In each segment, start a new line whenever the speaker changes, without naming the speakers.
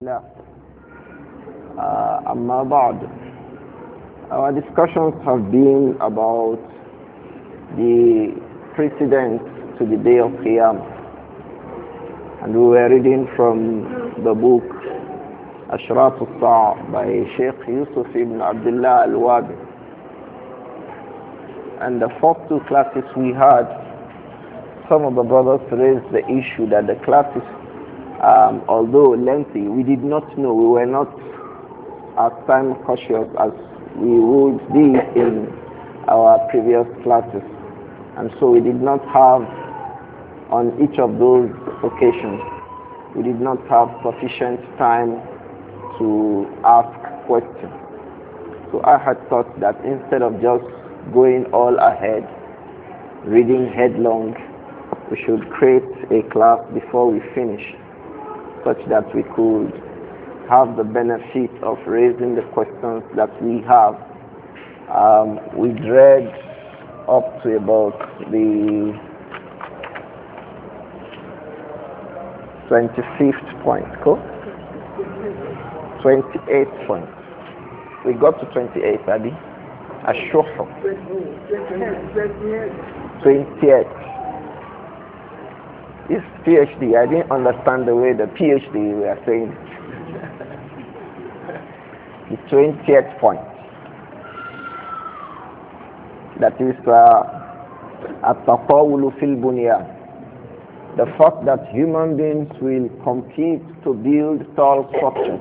لا. أما بعد, our discussions have been about the precedents to the day of Qiyam, and we were reading from the book Ashraf al-Sa'a by Sheikh Yusuf ibn Abdullah al-Wabi. And the first two classes we had, some of the brothers raised the issue that the classes, although lengthy, we did not know, we were not as time cautious as we would be in our previous classes. And so we did not have, on each of those occasions, we did not have sufficient time to ask questions. So I had thought that instead of just going all ahead, reading headlong, we should create a class before we finish, such that we could have the benefit of raising the questions that we have. We read up to about the 25th point, cool? 28th point. We got to 28th, Adi. Ashuhu. 28th. It's PhD. I didn't understand the way the PhD were saying it. The 20th point. That is at-tatawulu fil bunyan. The fact that human beings will compete to build tall structures.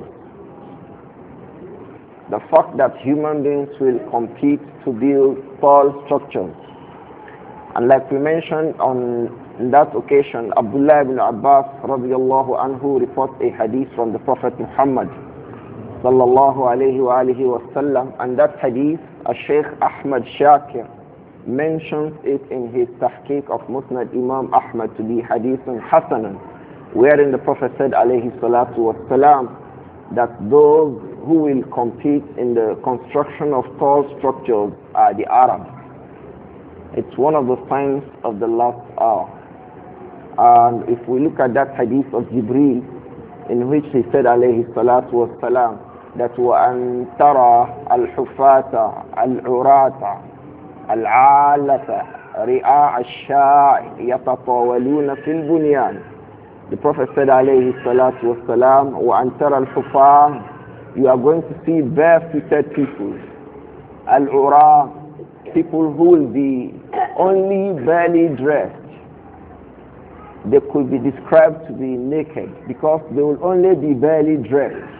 The fact that human beings will compete to build tall structures. And like we mentioned on that occasion, Abdullah ibn Abbas radiallahu anhu reports a hadith from the Prophet Muhammad sallallahu alayhi wa alihi wa sallam, and that hadith, Sheikh Ahmad Shakir mentions it in his tahqiq of Musnad Imam Ahmad to be hadithun hasanan, wherein the Prophet said alayhi salatu wa salam that those who will compete in the construction of tall structures are the Arabs. It's one of the signs of the last hour. And if we look at that hadith of Jibreel, in which he said alayhi salatu wa salam that وَأَن تَرَى الْحُفَاةَ الْعُرَاةَ الْعَالَةَ رِعَاءَ الشَّاعِ يَتَطَاوَلُونَ فِي الْبُنْيَانِ. The Prophet said alayhi salatu wa salam وَأَن تَرَى الْحُفَاةَ, you are going to see barefooted people, al-urah, people who will be only barely dressed. They could be described to be naked because they will only be barely dressed.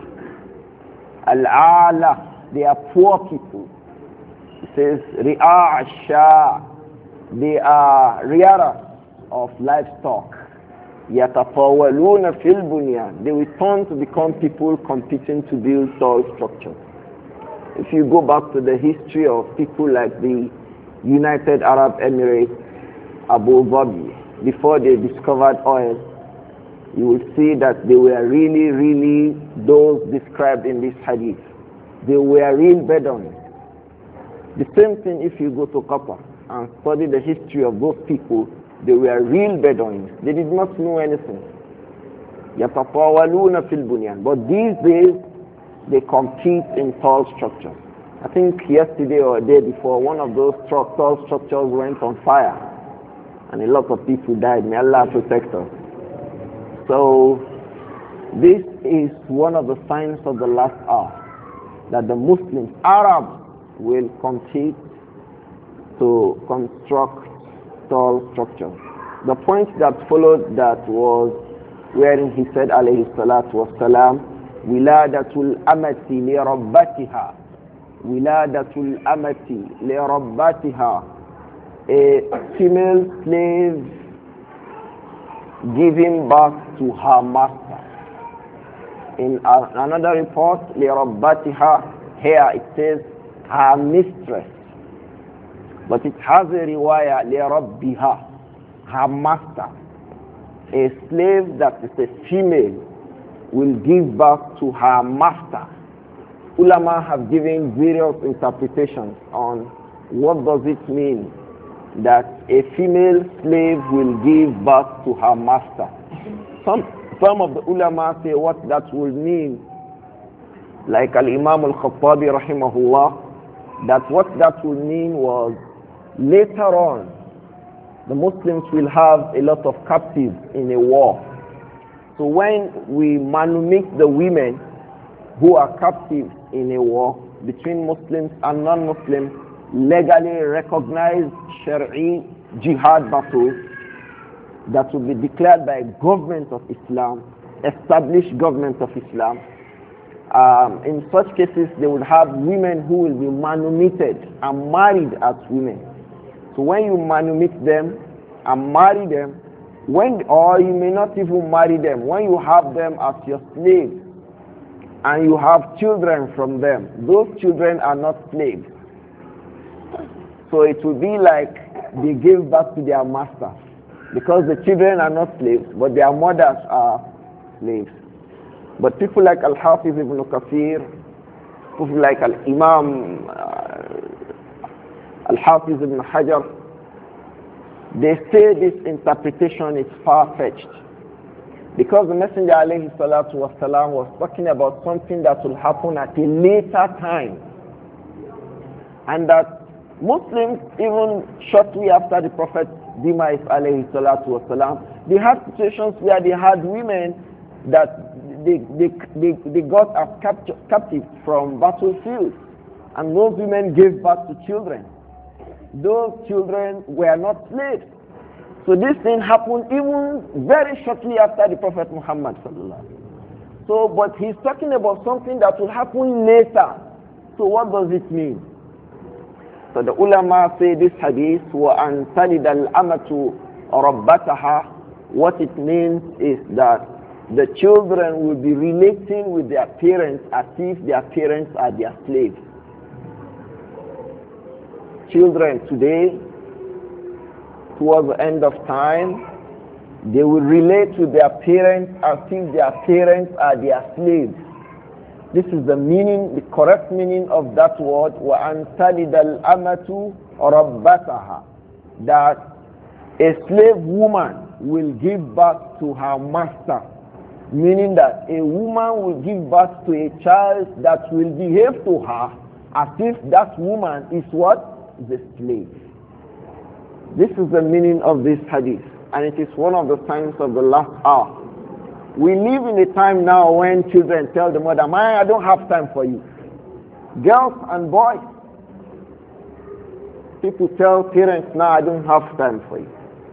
Al-ala, they are poor people. It says ri'a ash-sha, they are rearers of livestock. Yatatawaluna fil bunyan, they will turn to become people competing to build tall structures. If you go back to the history of people like the United Arab Emirates, Abu Dhabi, before they discovered oil, you will see that they were really those described in this hadith. They were real Bedouins. The same thing if you go to Qatar and study the history of those people, they were real Bedouins. They did not know anything. يَتَطَاوَلُونَ فِي الْبُنْيَانِ. But these days, they compete in tall structures. I think yesterday or a day before, one of those tall structures went on fire, and a lot of people died. May Allah protect us. So this is one of the signs of the last hour, that the Muslims, Arabs, will compete to construct tall structures. The point that followed that was wherein he said alayhi salatu wassalam, wiladatul amati li rabbatiha, wiladatul amati li rabbatiha, a female slave giving birth to her master. In another report, لِرَبَّتِهَا, here it says her mistress. But it has a riwayah, لِرَبِّهَا, her master. A slave that is a female will give birth to her master. Ulama have given various interpretations on what does it mean that a female slave will give birth to her master. Some Some of the ulama say what that will mean, like Al-Imam Al-Khattabi rahimahullah, that what that will mean was later on, the Muslims will have a lot of captives in a war. So when we manumit the women who are captives in a war between Muslims and non-Muslims, legally recognized Shari'i jihad battles that will be declared by a government of Islam, established government of Islam. In such cases, they would have women who will be manumitted and married as women. So when you manumit them and marry them, or you may not even marry them, when you have them as your slaves and you have children from them, those children are not slaves. So it will be like they give birth to their master, because the children are not slaves, but their mothers are slaves. But people like Al-Hafiz ibn Kathir, people like Al-Imam Al-Hafiz ibn Hajar, they say this interpretation is far-fetched. Because the Messenger alayhi salatu wasalam was talking about something that will happen at a later time. And that Muslims, even shortly after the Prophet demise alayhi salatu wasalam, they had situations where they had women that they got as captives from battlefields, and those women gave birth to children. Those children were not slaves. So this thing happened even very shortly after the Prophet Muhammad sallallahu alaihi wasallam. So, but he's talking about something that will happen later. So what does it mean? So the ulama say this hadith, وَأَن تَلِدَ الْأَمَةُ رَبَّتَهَا, what it means is that the children will be relating with their parents as if their parents are their slaves. Children today, towards the end of time, they will relate to their parents as if their parents are their slaves. This is the meaning, the correct meaning of that word, وَأَن تَلِدَ الْأَمَةُ رَبَّتَهَا, that a slave woman will give birth to her master. Meaning that a woman will give birth to a child that will behave to her as if that woman is what? The slave. This is the meaning of this hadith, and it is one of the signs of the last hour. We live in a time now when children tell the mother, "Man, I don't have time for you." Girls and boys, people tell parents now, "I don't have time for you."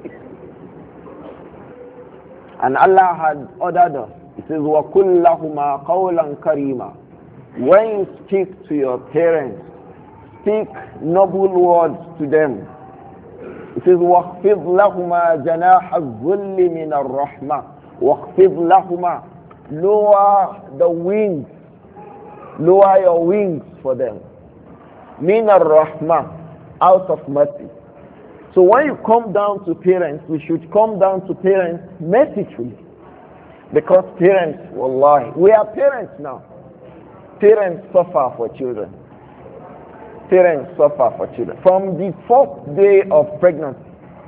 And Allah had ordered us. He says, وَقُلْ لَهُمَا قَوْلًا كَرِيمًا. When you speak to your parents, speak noble words to them. It says, وَاخْفِضْ لَهُمَا جَنَاحَ الظُّلِّ مِنَ الرَّحْمَةِ. وَاخْفِضْ لَهُمَا. Lower the wings. Lower your wings for them. مِنَ الرَّحْمَةِ. Out of mercy. So when you come down to parents, we should come down to parents mercifully. Because parents, wallahi, we are parents now. Parents suffer for children. Parents suffer for children. From the first day of pregnancy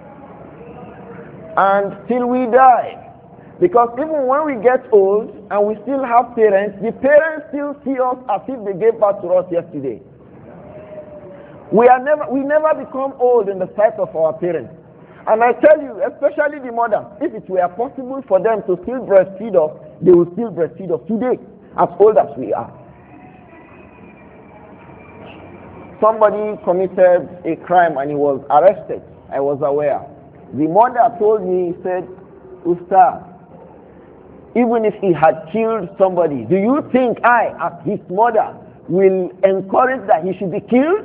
and till we die. Because even when we get old and we still have parents, the parents still see us as if they gave birth to us yesterday. We never become old in the sight of our parents. And I tell you, especially the mothers, if it were possible for them to still breastfeed us, they will still breastfeed us today, as old as we are. Somebody committed a crime and he was arrested. I was aware. The mother told me, he said, "Ustaz, even if he had killed somebody, do you think I, as his mother, will encourage that he should be killed?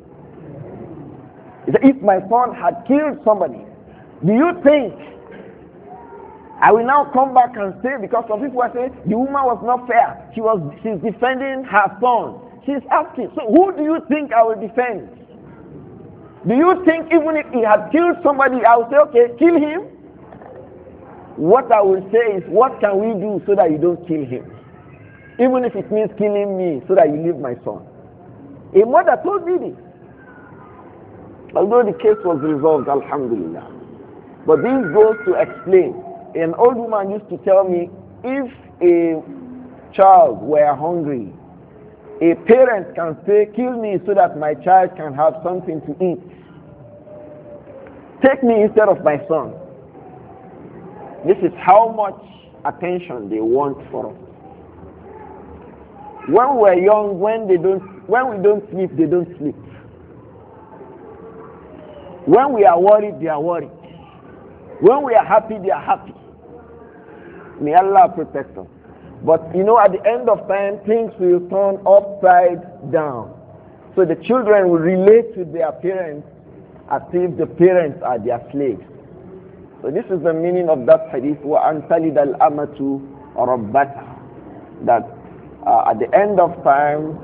If my son had killed somebody, do you think I will now come back and say," because some people are saying the woman was not fair, she's defending her son. She's asking, so who do you think I will defend? Do you think even if he had killed somebody, I will say, okay, kill him? What I will say is, what can we do so that you don't kill him? Even if it means killing me so that you leave my son. A mother told me this. Although the case was resolved, alhamdulillah. But this goes to explain. An old woman used to tell me if a child were hungry, a parent can say, kill me so that my child can have something to eat. Take me instead of my son. This is how much attention they want for us. When we're young, when we don't sleep, they don't sleep. When we are worried, they are worried. When we are happy, they are happy. May Allah protect us. But at the end of time, things will turn upside down. So the children will relate to their parents as if the parents are their slaves. So this is the meaning of that hadith, وَأَنْ تَلِدَ الْأَمَةُ رَبَّتَهَا. That at the end of time,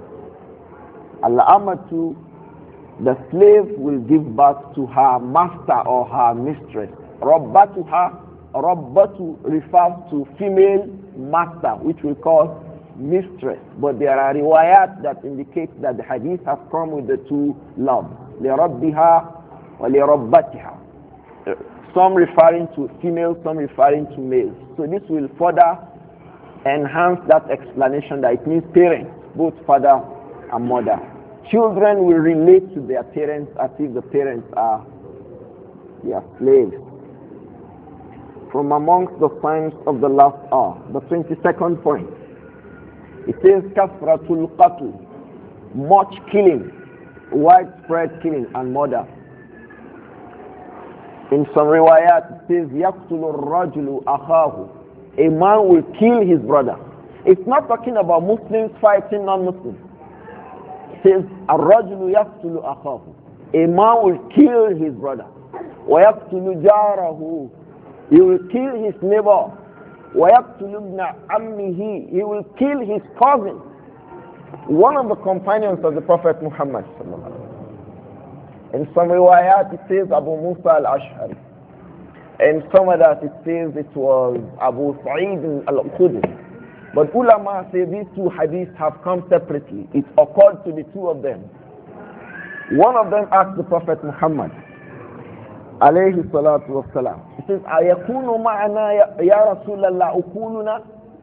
al-amatu, the slave will give birth to her master or her mistress. Rabbatuha, rabbatu refers to female master, which we call mistress. But there are riwayat that indicate that the hadith has come with the two love. لِرَبِّهَا وَلِرَبَّتِهَا. Some referring to female, some referring to male. So this will further enhance that explanation that it means parents, both father and mother. Children will relate to their parents as if the parents are their slaves. From amongst the signs of the last hour, the 22nd point, it says kasratul qatl, much killing, widespread killing and murder. In some riwayat, it says yaqtulu ar-rajulu akhahu, a man will kill his brother. It's not talking about Muslims fighting non-Muslims. It says ar-rajulu yaqtulu akhahu, a man will kill his brother. Wa yaqtulu jarahu, he will kill his neighbor. وَيَقْتُلُ ابْنَ عَمِّهِ, he will kill his cousin. One of the companions of the Prophet Muhammad. In some riwayat it says Abu Musa al-Ash'ari. In some of that it says it was Abu Sa'id al-Khudri. But ulama say these two hadiths have come separately. It occurred to the two of them. One of them asked the Prophet Muhammad alayhi salatu wassalam. He says, Ayakunu ma'ana ya Rasulallah ukuluna?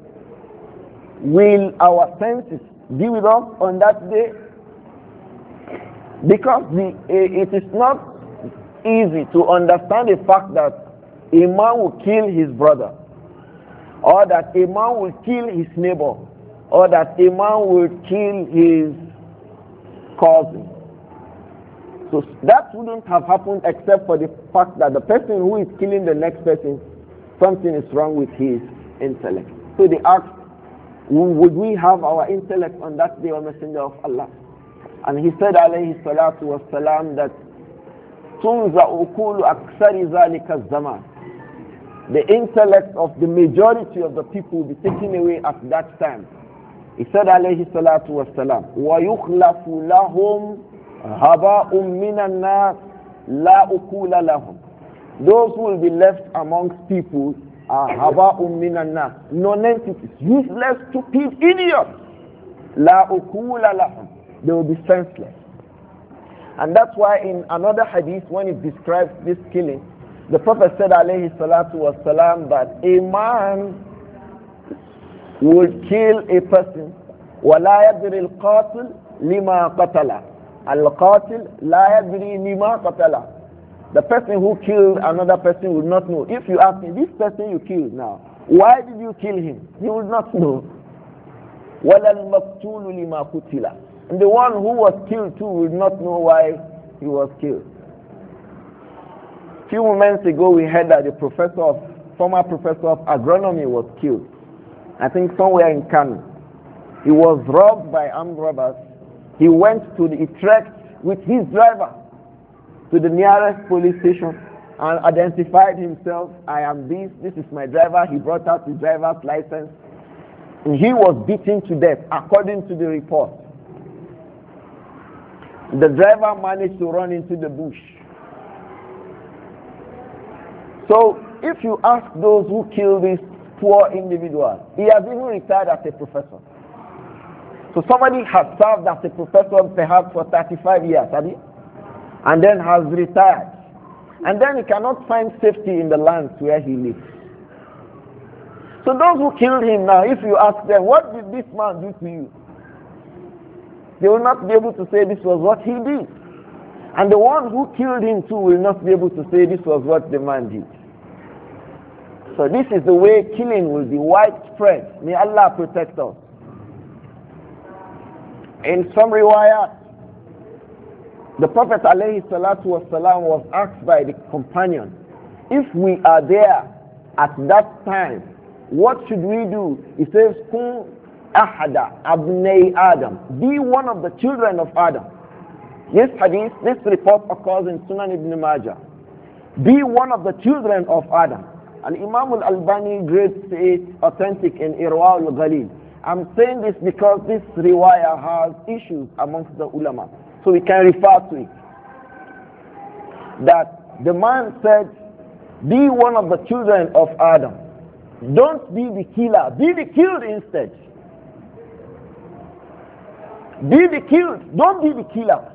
Will our senses be with us on that day? Because it is not easy to understand the fact that a man will kill his brother, or that a man will kill his neighbor, or that a man will kill his cousin. So that wouldn't have happened except for the fact that the person who is killing the next person, something is wrong with his intellect. So they asked, would we have our intellect on that day, O Messenger of Allah? And he said, alayhi salatu wassalam, that tunza ukulu aksari zalika zaman. The intellect of the majority of the people will be taken away at that time. He said, alayhi salatu wassalam, wa yukhlafu lahum haba'um minan nas la ukula lahum. Those who will be left amongst people are haba'um minan nas, non-entities, useless, stupid idiots. La ukula lahum. They will be senseless. And that's why in another hadith, when it describes this killing, the Prophet said alayhi salatu wasalam, that a man would kill a person وَلَا يَدْرِ الْقَاتِلِ لِمَا قَتَلَ Al-Qatil la yadri lima qatala. The person who killed another person would not know. If you ask me, this person you killed now, why did you kill him? He would not know. وَلَا الْمَقْتُولُ لِمَا قُتِلَ. And the one who was killed too would not know why he was killed. A few moments ago we heard that the former professor of agronomy was killed. I think somewhere in Kano. He was robbed by armed robbers. He went to the Utrecht with his driver to the nearest police station and identified himself. I am this is my driver. He brought out his driver's license. And he was beaten to death according to the report. The driver managed to run into the bush. So if you ask those who killed this poor individual, he has even retired as a professor. So somebody has served as a professor perhaps for 35 years, and then has retired. And then he cannot find safety in the lands where he lives. So those who killed him now, if you ask them, what did this man do to you? They will not be able to say this was what he did. And the one who killed him too will not be able to say this was what the man did. So this is the way killing will be widespread. May Allah protect us. In some riwayat, the Prophet ﷺ was asked by the companion, if we are there at that time, what should we do? He says, Kun ahada abnei Adam. Be one of the children of Adam. This hadith, this report occurs in Sunan ibn Majah. Be one of the children of Adam. And Imam al-Albani grades it authentic in Irwa al-Ghalil. I'm saying this because this riwayah has issues amongst the ulama. So we can refer to it. That the man said, be one of the children of Adam. Don't be the killer. Be the killed instead. Be the killed. Don't be the killer.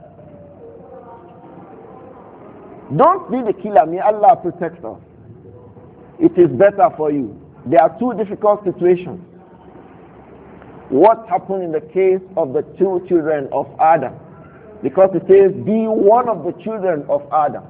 Don't be the killer. May Allah protect us. It is better for you. There are two difficult situations. What happened in the case of the two children of Adam? Because it says, be one of the children of Adam.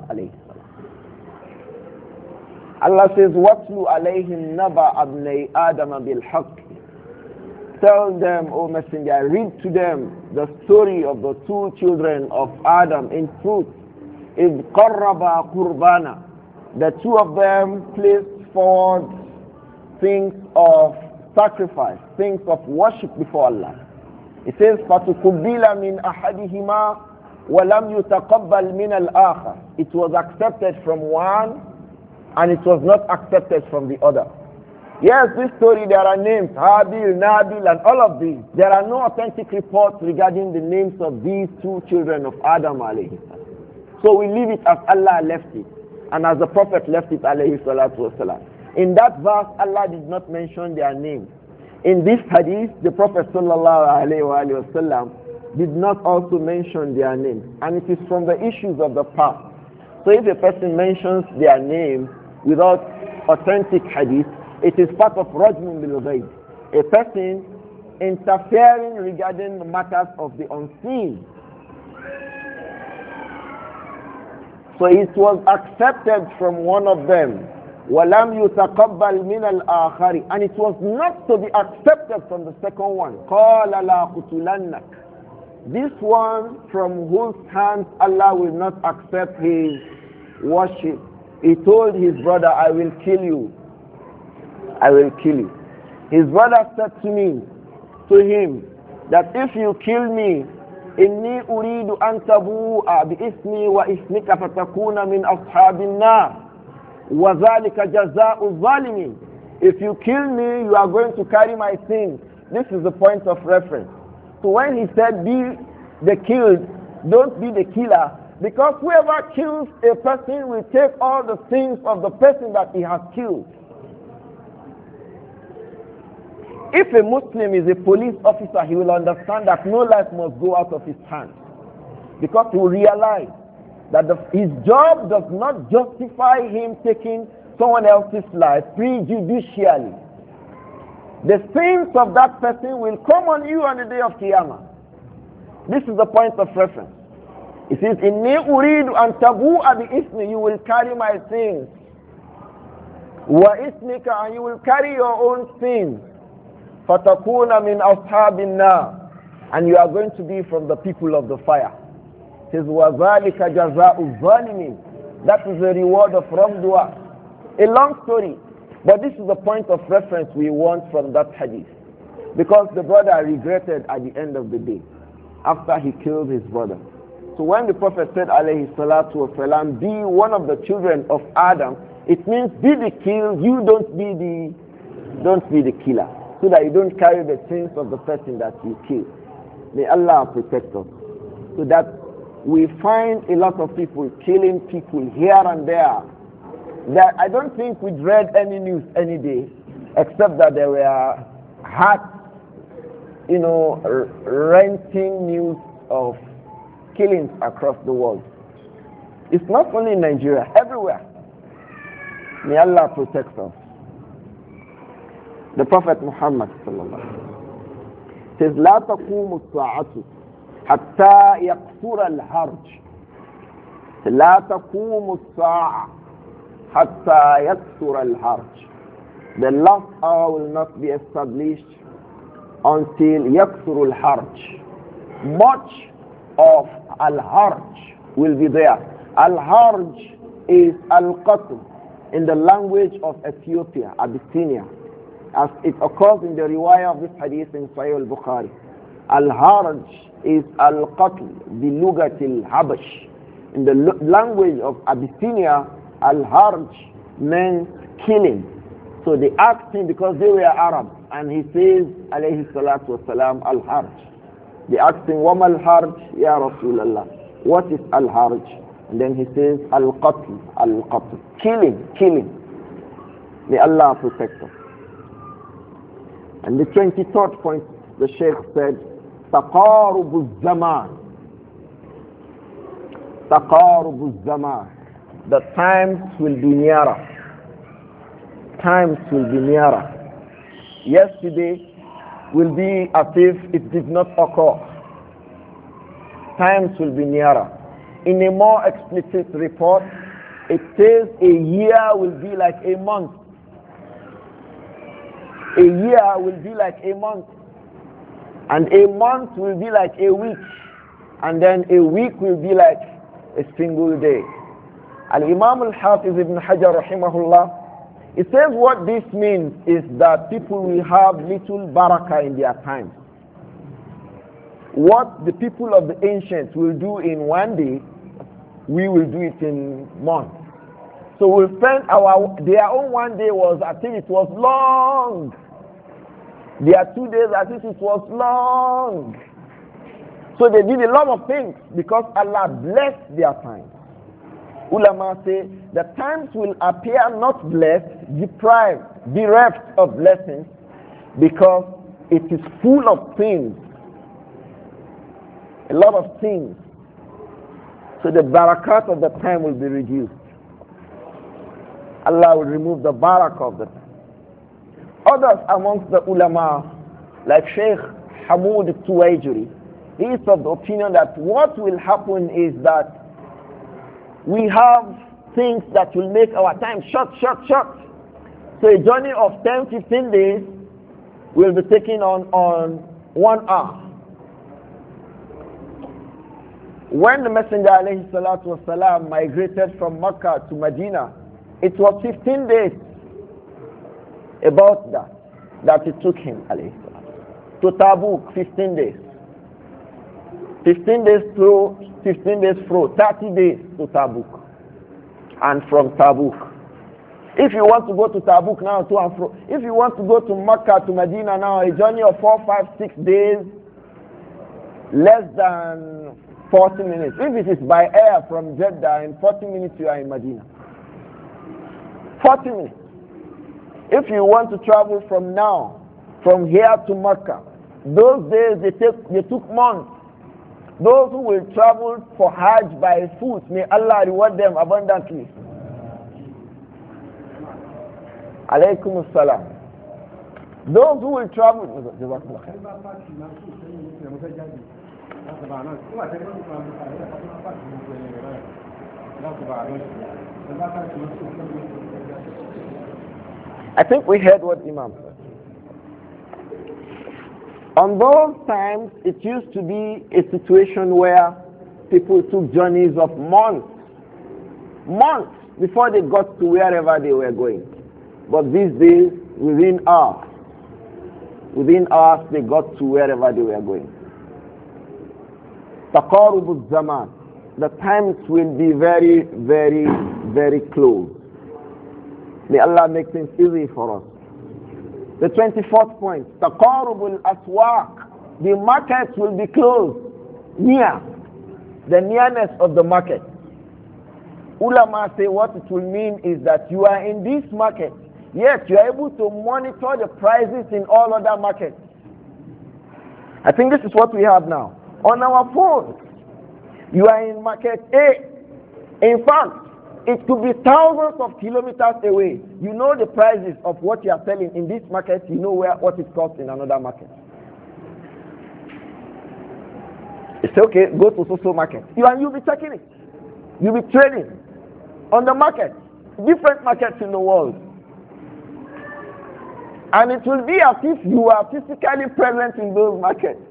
Allah says, وَاتْلُ عَلَيْهِمْ نَبَأَ أَبْنَيْ آدَمَ بِالْحَقِّ. Tell them, O Messenger, read to them the story of the two children of Adam in truth. إِذْ قَرَّبَا قُرْبَانًا. The two of them placed forward things of sacrifice, things of worship before Allah. It says, فَتُقُبِّلَ مِنْ أَحَدِهِمَا وَلَمْ يُتَقَبَّلْ مِنَ الْآخَرِ. It was accepted from one and it was not accepted from the other. Yes, this story, there are names, Habil, Nabil, and all of these. There are no authentic reports regarding the names of these two children of Adam alayhi. So we leave it as Allah left it, and as the Prophet left it alayhi salatu wasalam. In that verse, Allah did not mention their names. In this hadith, the Prophet sallallahu alayhi wa sallam did not also mention their names. And it is from the issues of the past. So if a person mentions their name without authentic hadith, it is part of Rajmun bil Ghaib. A person interfering regarding the matters of the unseen. So it was accepted from one of them. وَلَمْ يُتَقَبَّلْ مِنَ الْآخَرِ. And it was not to be accepted from the second one. قَالَ لَا قُتُلَنَّكَ. This one from whose hands Allah will not accept his worship. He told his brother, I will kill you. I will kill you. His brother said to him, that if you kill me, إِنِّي أُرِيدُ أَن تَبُوءَ بِإِثْمِي وَإِثْمِكَ فَتَكُونَ مِنْ أَصْحَابِ النَّارِ وَذَلِكَ جَزَاءُ الظَّالِمِينَ. If you kill me, you are going to carry my sins. This is the point of reference. So when he said, be the killed, don't be the killer, because whoever kills a person will take all the sins of the person that he has killed. If a Muslim is a police officer, he will understand that no life must go out of his hands, because he will realize that his job does not justify him taking someone else's life prejudicially. The sins of that person will come on you on the day of Qiyamah. This is the point of reference. It says, إِنِّي أُرِيدُ أَن تَبُوءَ بِإِثْمِ. You will carry my sins. وَإِثْمِكَ. And you will carry your own sins. فَتَكُونَ مِنْ أَصْحَابِ النَّارِ. And you are going to be from the people of the fire. It says, وَذَلِكَ جَزَاءُ الظَّالِمِينَ. That is the reward of wrongdoer. A long story. But this is the point of reference we want from that hadith. Because the brother regretted at the end of the day, after he killed his brother. So when the Prophet said, alayhi salatu wasalam, be one of the children of Adam, it means be the killed, you don't be the killer. So that you don't carry the sins of the person that you killed. May Allah protect us. So that we find a lot of people killing people here and there. That I don't think we'd read any news any day, except that there were renting news of killings across the world. It's not only in Nigeria, everywhere. May Allah protect us. The Prophet Muhammad sallallahu alaihi wasallam says, لا تقوم الساعة حتى يقصر الحرج. لا تقوم الساعة حتى يقصر الحرج. The last hour will not be established until يقصر الحرج. Much of al-harj will be there. Al-harj is al-qatl in the language of Ethiopia, Abyssinia, as it occurs in the riwayah of this hadith in Sahih al-Bukhari. Al-harj is al-qatl, the lugat al-habash. In the language of Abyssinia, al-harj meant killing. So they asked him because they were Arabs, and he says, alayhi salatu wasalam, al-harj. They asked him, Wama al-harj, ya Rasulallah. What is al-harj? And then he says, al-qatl, al-qatl. Killing. May Allah protect us. And the 23rd point, the Sheikh said, taqarubu zaman. Taqarubu zaman. The times will be nearer. Times will be nearer. Yesterday will be as if it did not occur. Times will be nearer. In a more explicit report, it says a year will be like a month. A year will be like a month. And a month will be like a week. And then a week will be like a single day. Al-Imam al-Hafiz ibn Hajar rahimahullah, he says what this means is that people will have little barakah in their time. What the people of the ancients will do in one day, we will do it in months. So we'll spend their own one day was as if it was long. Their 2 days as if it was long. So they did a lot of things because Allah blessed their time. Ulama say the times will appear not blessed, deprived, bereft of blessings because it is full of things. A lot of things. So the barakat of the time will be reduced. Allah will remove the barakah of the time. Others amongst the ulama, like Sheikh Hamoud Tuwaijuri, he is of the opinion that what will happen is that we have things that will make our time short. So a journey of 10-15 days will be taken on 1 hour. When the Messenger alayhi salatu wasalam migrated from Mecca to Medina, it was 15 days about that it took him alayhi salatu. To Tabuk, 15 days. 15 days through, 15 days through, 30 days to Tabuk. And from Tabuk. If you want to go to Tabuk now, to and fro. If you want to go to Mecca, to Medina now, a journey of 4, 5, 6 days, less than 40 minutes. If it is by air from Jeddah, in 40 minutes you are in Medina. 40 minutes. If you want to travel from now, from here to Mecca, those days they took months. Those who will travel for Hajj by foot, may Allah reward them abundantly. Alaykum as-salam. Those who will travel, I think we heard what Imam said. On those times, it used to be a situation where people took journeys of months before they got to wherever they were going. But these days, within hours they got to wherever they were going. Taqarubu zaman. The times will be very, very, very close. May Allah make things easy for us. The 24th point, taqarubul aswaq. The markets will be closed, near. The nearness of the market. Ulama say what it will mean is that you are in this market, yet you are able to monitor the prices in all other markets. I think this is what we have now. On our phones, you are in market A. In fact, it could be thousands of kilometers away. You know the prices of what you are selling in this market. You know what it costs in another market. It's okay, go to social market. You'll be checking it. You'll be trading on the market, different markets in the world. And it will be as if you are physically present in those markets.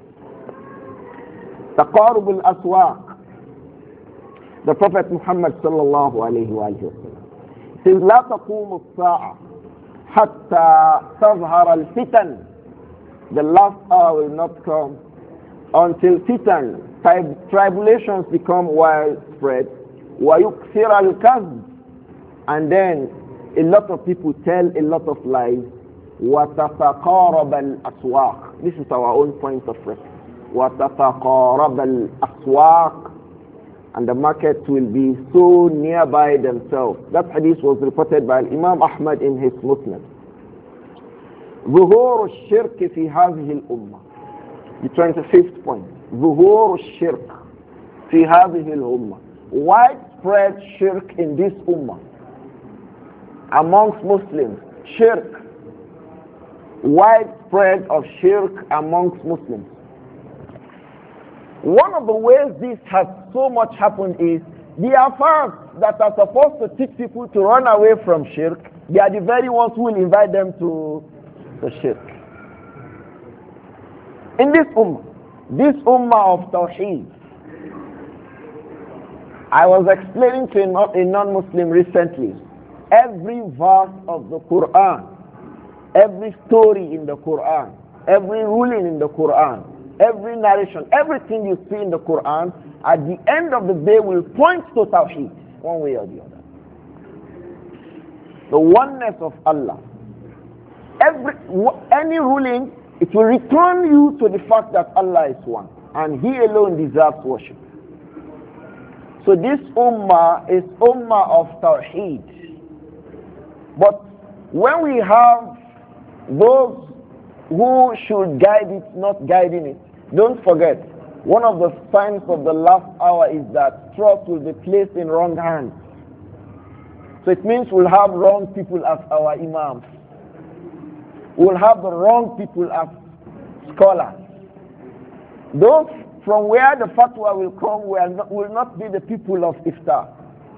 تقارب الأسواق. The Prophet Muhammad sallallahu alayhi wa sallam says, لا تقوم الساعة حتى تظهر الفتن. The last hour will not come until fitan, tribulations become widespread. وَيُكْثِرَ الْكَذْبِ. And then a lot of people tell a lot of lies. وَتَتَقَارَبَ الْأَسْوَاقِ. This is our own point of reference. وَتَتَقَارَبَ الْأَسْوَاقِ. And the markets will be so nearby themselves. That hadith was reported by Imam Ahmad in his Musnad. ظهور الشرك في هذه الأمة. The 25th point. ظهور الشرك في هذه الأمة. Widespread shirk in this ummah. Amongst Muslims. Shirk. Widespread of shirk amongst Muslims. One of the ways this has so much happened is the affairs that are supposed to teach people to run away from shirk, they are the very ones who will invite them to the shirk. In this ummah of Tawheed, I was explaining to a non-Muslim recently, every verse of the Quran, every story in the Quran, every ruling in the Quran, every narration, everything you see in the Quran, at the end of the day will point to Tawheed, one way or the other. The oneness of Allah. Any ruling, it will return you to the fact that Allah is one, and He alone deserves worship. So this ummah is ummah of Tawheed. But when we have those who should guide it, not guiding it, don't forget, one of the signs of the last hour is that trust will be placed in wrong hands. So it means we'll have wrong people as our imams. We'll have the wrong people as scholars. Those from where the fatwa will come will not be the people of iftar.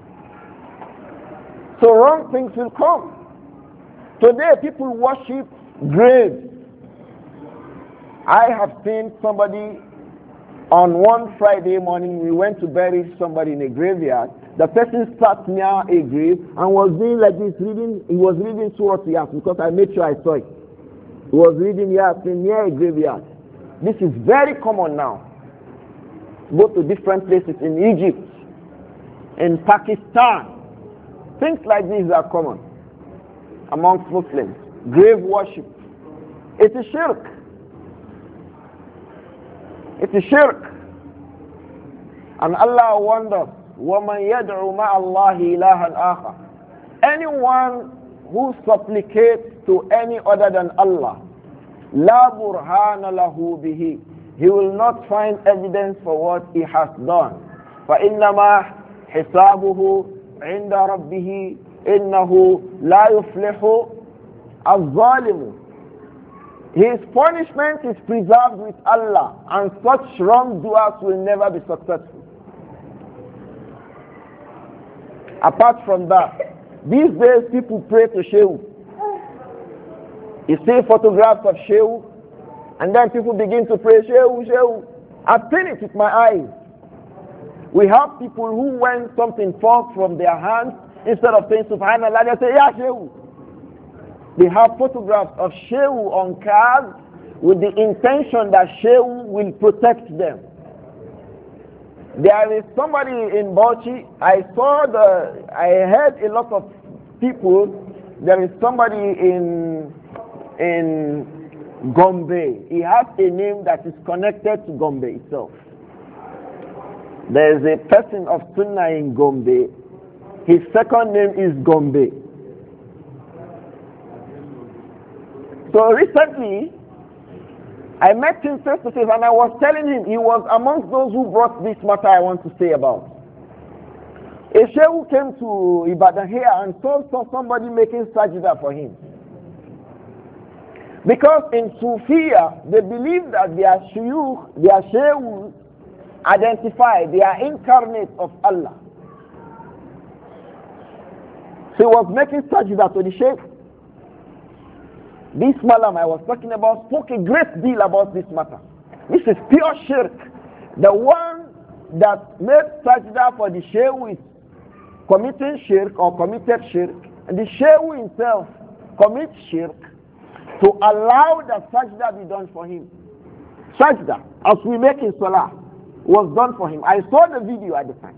So wrong things will come. Today people worship graves. I have seen somebody on one Friday morning, we went to bury somebody in a graveyard. The person sat near a grave and was doing like this, he was reading Surah Yasin, because I made sure I saw it. He was reading Yasin near a graveyard. This is very common now. Go to different places in Egypt, in Pakistan. Things like these are common amongst Muslims. Grave worship. It is shirk. It is shirk. And Allah warned us, وَمَنْ يَدْعُ مَعَ اللَّهِ إِلَهًا آخَرَ. Anyone who supplicates to any other than Allah, لَا بُرْهَانَ لَهُ بِهِ. He will not find evidence for what he has done. فَإِنَّمَا حِسَابُهُ عِنْدَ رَبِّهِ إِنَّهُ لَا يُفْلِحُ الظَّالِمُ. His punishment is preserved with Allah, and such wrongdoers will never be successful. Apart from that, these days people pray to Shehu. You see photographs of Shehu, and then people begin to pray, Shehu, Shehu. I've seen it with my eyes. We have people who, when something falls from their hands, instead of saying Subhanallah, they say, Ya Shehu. They have photographs of Shehu on cars with the intention that Shehu will protect them. There is somebody in Bauchi, I heard a lot of people, there is somebody in Gombe. He has a name that is connected to Gombe itself. There is a person of Sunnah in Gombe. His second name is Gombe. So recently, I met him face to face and I was telling him, he was amongst those who brought this matter I want to say about. A sheikh came to Ibadan here and saw somebody making sajda for him. Because in Sufiya, they believe that their shuyukh, their shaykhs identify, they are incarnate of Allah. So he was making sajda to the sheikh. This malam I was talking about spoke a great deal about this matter. This is pure shirk. The one that made sajda for the sheikh is committing shirk or committed shirk, and the sheikh himself commits shirk to allow the sajda be done for him. Sajda, as we make in salah, was done for him. I saw the video at the time.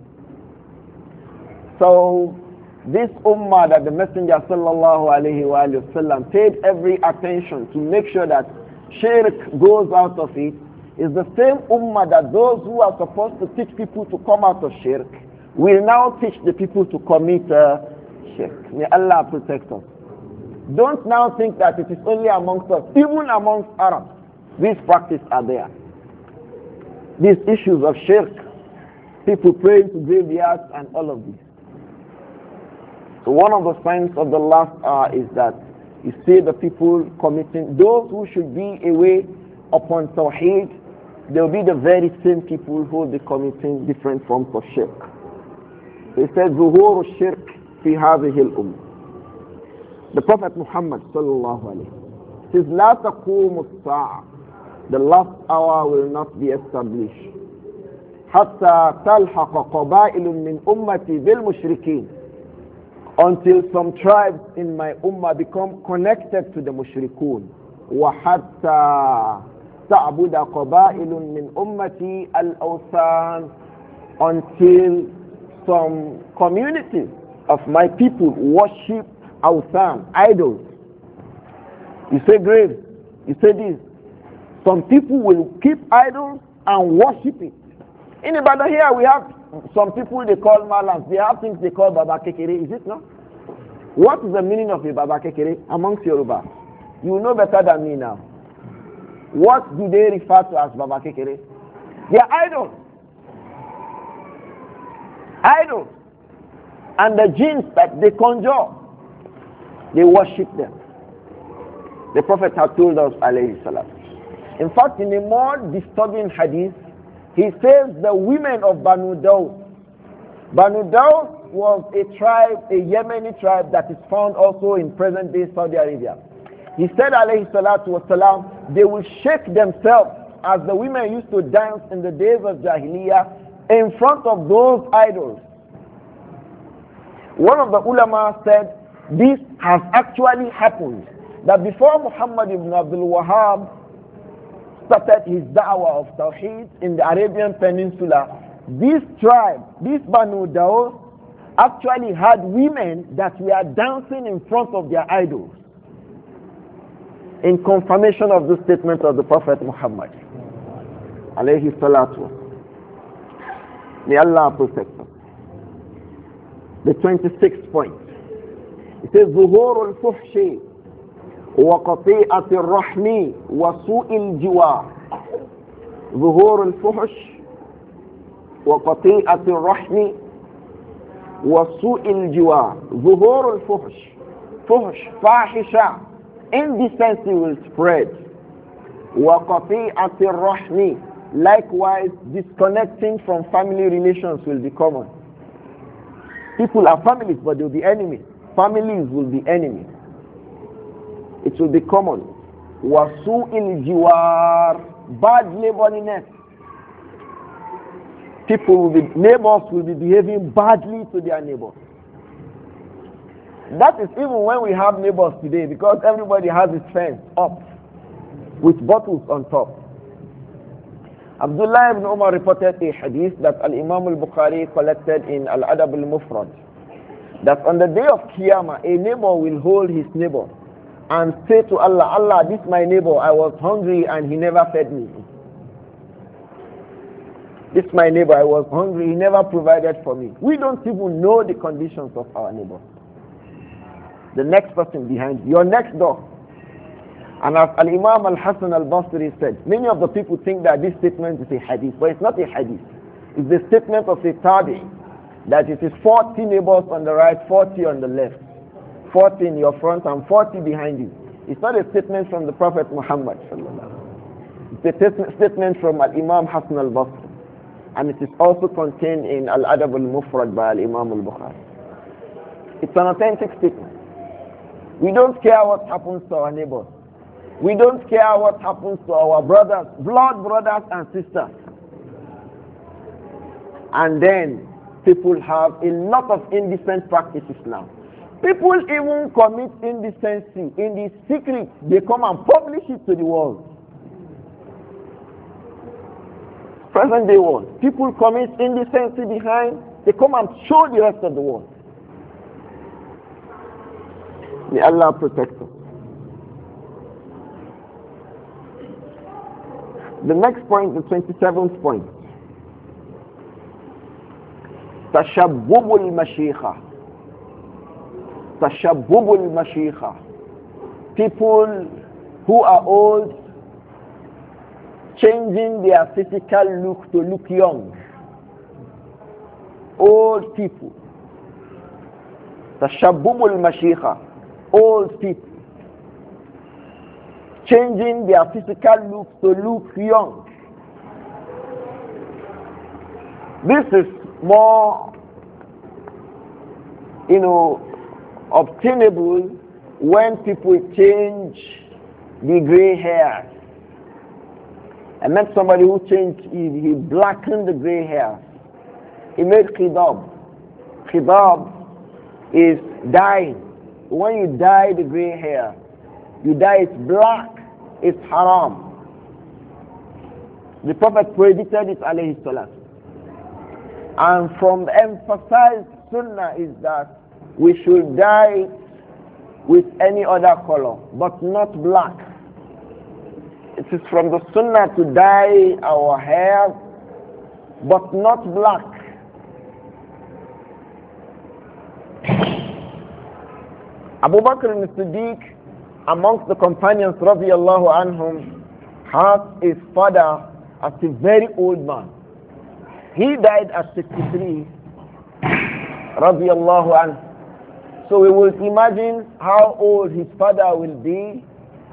So this ummah that the Messenger sallallahu alaihi wasallam paid every attention to make sure that shirk goes out of it is the same ummah that those who are supposed to teach people to come out of shirk will now teach the people to commit shirk. May Allah protect us. Don't now think that it is only amongst us. Even amongst Arabs, these practices are there. These issues of shirk, people praying to graveyards and all of this. So one of the signs of the last hour is that you see the people committing, those who should be away upon Tawheed, they will be the very same people who will be committing different forms of shirk. So he says, ظهور الشرك في هذه الأمة. The Prophet Muhammad sallallahu alayhi wa sallam says, لا تقوم الساعة. The last hour will not be established. حتى تلحق قبائل من أمتي بالمشركين. Until some tribes in my ummah become connected to the mushrikun. وحتى تعبد قبائل من أمتي الأوثان. Until some communities of my people worship awthan, idols. You say grave, you say this. Some people will keep idols and worship it. In Ibadan here we have some people they call malams. They have things they call Baba Kekere. Is it not? What is the meaning of a Baba Kekere amongst Yoruba? You know better than me now. What do they refer to as Baba Kekere? They are idols. Idols. And the jinns that they conjure, they worship them. The Prophet had told us, alayhi salam. In fact, in a more disturbing hadith, he says the women of Banu Daws. Banu Daws was a tribe, a Yemeni tribe that is found also in present-day Saudi Arabia. He said, alayhi salatu wasalam, they will shake themselves as the women used to dance in the days of Jahiliyyah in front of those idols. One of the ulama said, this has actually happened. That before Muhammad ibn Abdul Wahhab started his da'wah of Tawheed in the Arabian Peninsula, this tribe, this Banu Daws, actually had women that were dancing in front of their idols. In confirmation of the statement of the Prophet Muhammad. Alayhi salatu. May Allah protect us. The 26th point. It says, ظهور الفحش وقطيعة الرحم وسوء الجوار. ظهور الفحش وقطيعة الرحم وسوء الجوار. ظهور الفحش. فحش, فاحشة. Indecency will spread. وقطيعة الرحم. Likewise, disconnecting from family relations will be common. People are families, but they will be enemies. Families will be enemies. It will be common. Wasu'il jiwar, bad neighborliness. Neighbors will be behaving badly to their neighbors. That is even when we have neighbors today, because everybody has his fence up with bottles on top. Abdullah ibn Umar reported a hadith that Al-Imam al-Bukhari collected in Al-Adab al-Mufrad, that on the day of Qiyamah, a neighbor will hold his neighbor and say to Allah, Allah, this my neighbor, I was hungry and he never fed me. This my neighbor, I was hungry, he never provided for me. We don't even know the conditions of our neighbor. The next person behind you, your next door. And as Al-Imam Al-Hasan Al-Basri said, many of the people think that this statement is a hadith, but it's not a hadith. It's the statement of a tabi. that it is 40 neighbors on the right, 40 on the left, 40 in your front and 40 behind you. It's not a statement from the Prophet Muhammad. It's a statement from Al-Imam Hassan al-Basri. And it is also contained in Al-Adab al-Mufrad by Al-Imam al-Bukhari. It's an authentic statement. We don't care what happens to our neighbors. We don't care what happens to our brothers, blood brothers and sisters. And then people have a lot of indecent practices now. People even commit indecency in the secret. They come and publish it to the world. Present day world. People commit indecency behind. They come and show the rest of the world. May Allah protect us. The next point, the 27th point. تشبب المشيخة. تشبب المشيخة. People who are old changing their physical look to look young. Old people. تشبب المشيخة. Old people changing their physical look to look young. This is more, obtainable when people change the gray hair. I met somebody who changed, he blackened the gray hair. He made khidab. Khidab is dyeing. When you dye the gray hair, you dye it black, it's haram. The Prophet predicted it, alayhi salam. And from the emphasized sunnah is that we should dye it with any other color, but not black. It is from the sunnah to dye our hair, but not black. Abu Bakr as-Siddiq, amongst the companions radiyallahu anhum, has his father as a very old man. He died at 63 radiyallahu anhu. So we will imagine how old his father will be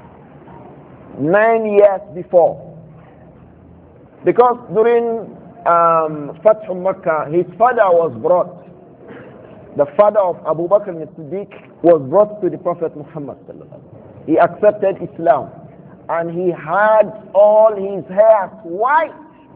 9 years before. Because during Fath Makkah, his father was brought. The father of Abu Bakr as-Siddiq was brought to the Prophet Muhammad. He accepted Islam and he had all his hair white.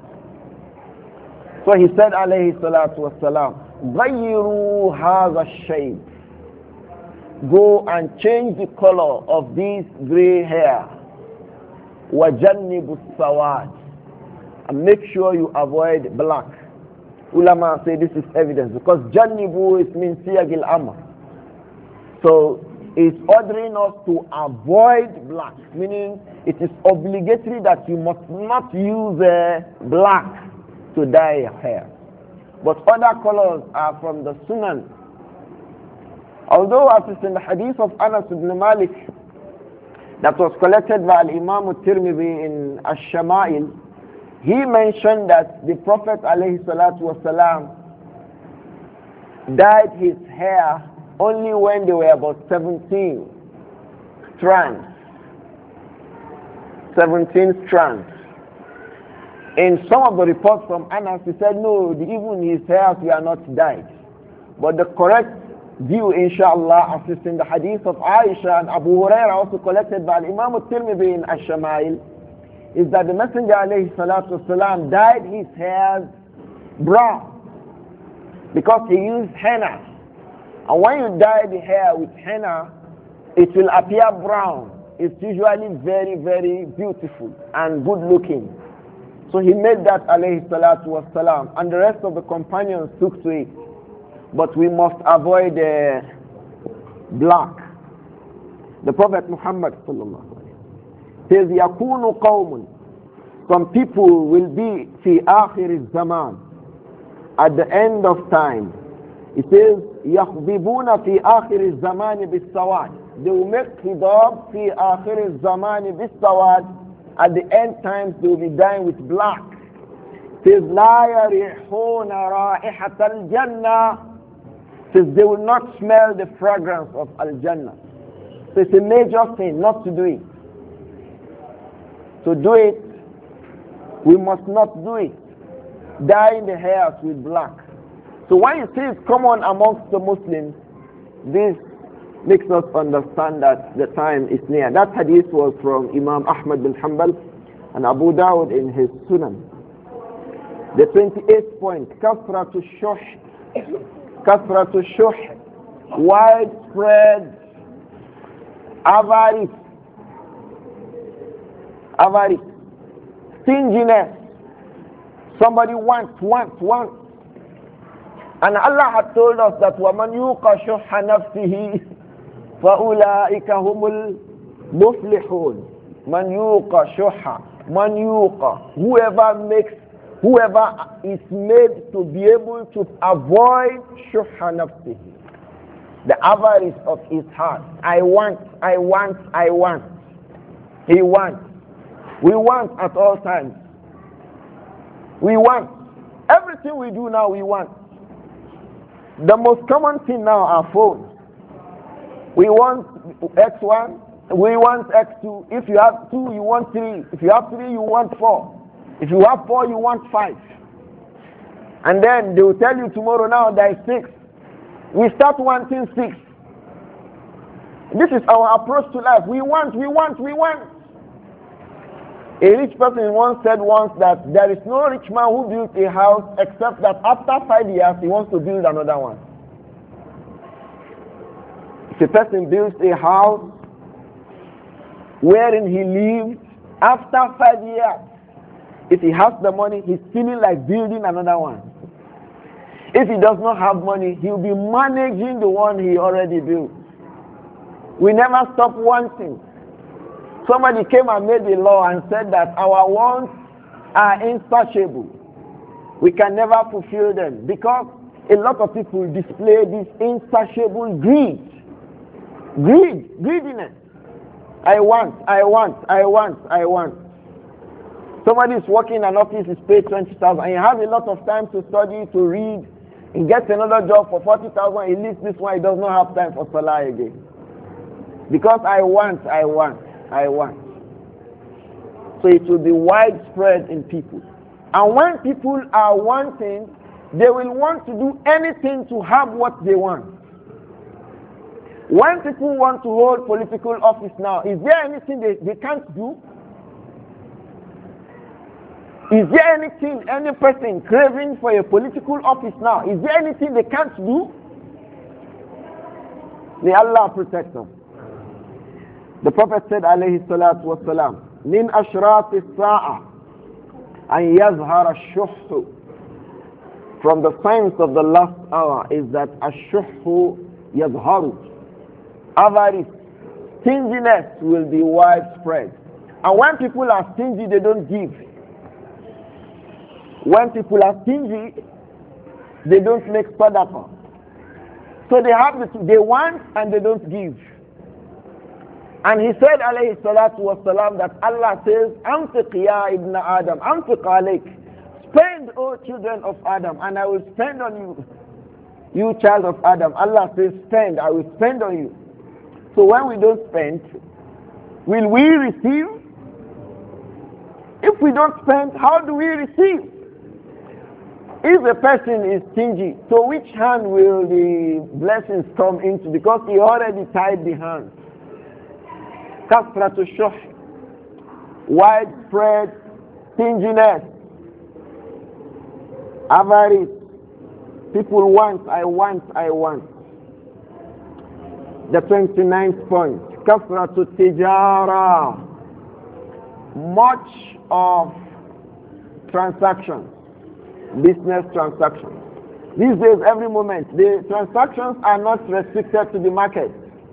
So he said alayhi salatu wassalam, غَيِّرُوا هَذَا الشَّيْبِ. Go and change the color of this gray hair. وَجَنِّبُ السَّوَادِ. And make sure you avoid black. Ulama say this is evidence because Jannibu is min siyagil amr. So it's ordering us to avoid black, meaning it is obligatory that you must not use black to dye your hair. But other colors are from the Sunan. Although as is in the hadith of Anas ibn Malik that was collected by Imam al-Tirmidhi in Ash-Shama'il, he mentioned that the Prophet ﷺ dyed his hair only when they were about 17 strands. 17 strands. In some of the reports from Anas, he said, no, even his hairs were not dyed. But the correct view, inshallah, as is in the hadith of Aisha and Abu Hurairah, also collected by Imam al-Tirmidhi in Ash-Shama'il, is that the Messenger alayhi salatu wasalam dyed his hair brown because he used henna. And when you dye the hair with henna, it will appear brown. It's usually very, very beautiful and good looking. So he made that alayhi salatu wasalam, and the rest of the companions took to it. But we must avoid black. The Prophet Muhammad sallallahu says, يَكُونُ قَوْمٌ. Some people will be في آخر الزمان, at the end of time. It says, يَخْضِبُونَ فِي آخر الزمان بِالسَّوَادِ. They will make khidab في آخر الزمان بِالسَّوَادِ. At the end times they will be dying with black. Says, لا يريحون رائحة الجنة. Says they will not smell the fragrance of Al-Jannah. So it's a major thing not to do it. To do it, we must not do it. Dyeing the hairs with black. So when you see it common amongst the Muslims, this makes us understand that the time is near. That hadith was from Imam Ahmad bin Hanbal and Abu Dawud in his Sunan. The 28th point, Kasratu Shuh. Kasratu Shuh. Widespread avarice. Avarice. Stinginess. Somebody wants. And Allah had told us that وَمَنْ يُوقَ شُحَّ نَفْسِهِ فَأُولَٰئِكَ هُمُ الْمُفْلِحُونَ مَنْ يُوقَ شُحَّ. Man yuqa. Whoever is made to be able to avoid shuhha nafsihi, the avarice of his heart. I want. He wants. We want at all times. We want. Everything we do now, we want. The most common thing now are phones. We want X1, we want X2. If you have 2, you want 3. If you have 3, you want 4. If you have 4, you want 5. And then they will tell you tomorrow now there is 6. We start wanting 6. This is our approach to life. We want. A rich person once said that there is no rich man who built a house except that after 5 years he wants to build another one. If a person builds a house wherein he lives, after 5 years, if he has the money, he's feeling like building another one. If he does not have money, he'll be managing the one he already built. We never stop wanting. Somebody came and made a law and said that our wants are insatiable. We can never fulfill them because a lot of people display this insatiable greediness. I want. Somebody is working in an office, is paid 20,000, and he has a lot of time to study, to read. He gets another job for 40,000. He leaves this one. He does not have time for salah again because I want. So it will be widespread in people. And when people are wanting, they will want to do anything to have what they want. When people want to hold political office now, is there anything they can't do? Is there anything, any person craving for a political office now, is there anything they can't do? May Allah protect them. The Prophet said, alayhi salatu wasalam, min ashrati as-sa'a an yazhara ash-shuhhu. From the signs of the last hour is that ash-shuhhu yazharu. Avarice, stinginess will be widespread. And when people are stingy, they don't give. When people are stingy, they don't make sadaqah. So they want and they don't give. And he said, alayhi salatu wasalam, that Allah says, Anfiq ya ibn Adam, Anfiq alayk. Spend, O children of Adam, and I will spend on you. You child of Adam, Allah says, spend, I will spend on you. So when we don't spend, will we receive? If we don't spend, how do we receive? If a person is stingy, so which hand will the blessings come into? Because he already tied the hand. Kasratu shuh, widespread stinginess, avarice. People want, I want. The 29th point, Kasratu tijara, much of transactions, business transactions. These days, every moment, the transactions are not restricted to the market.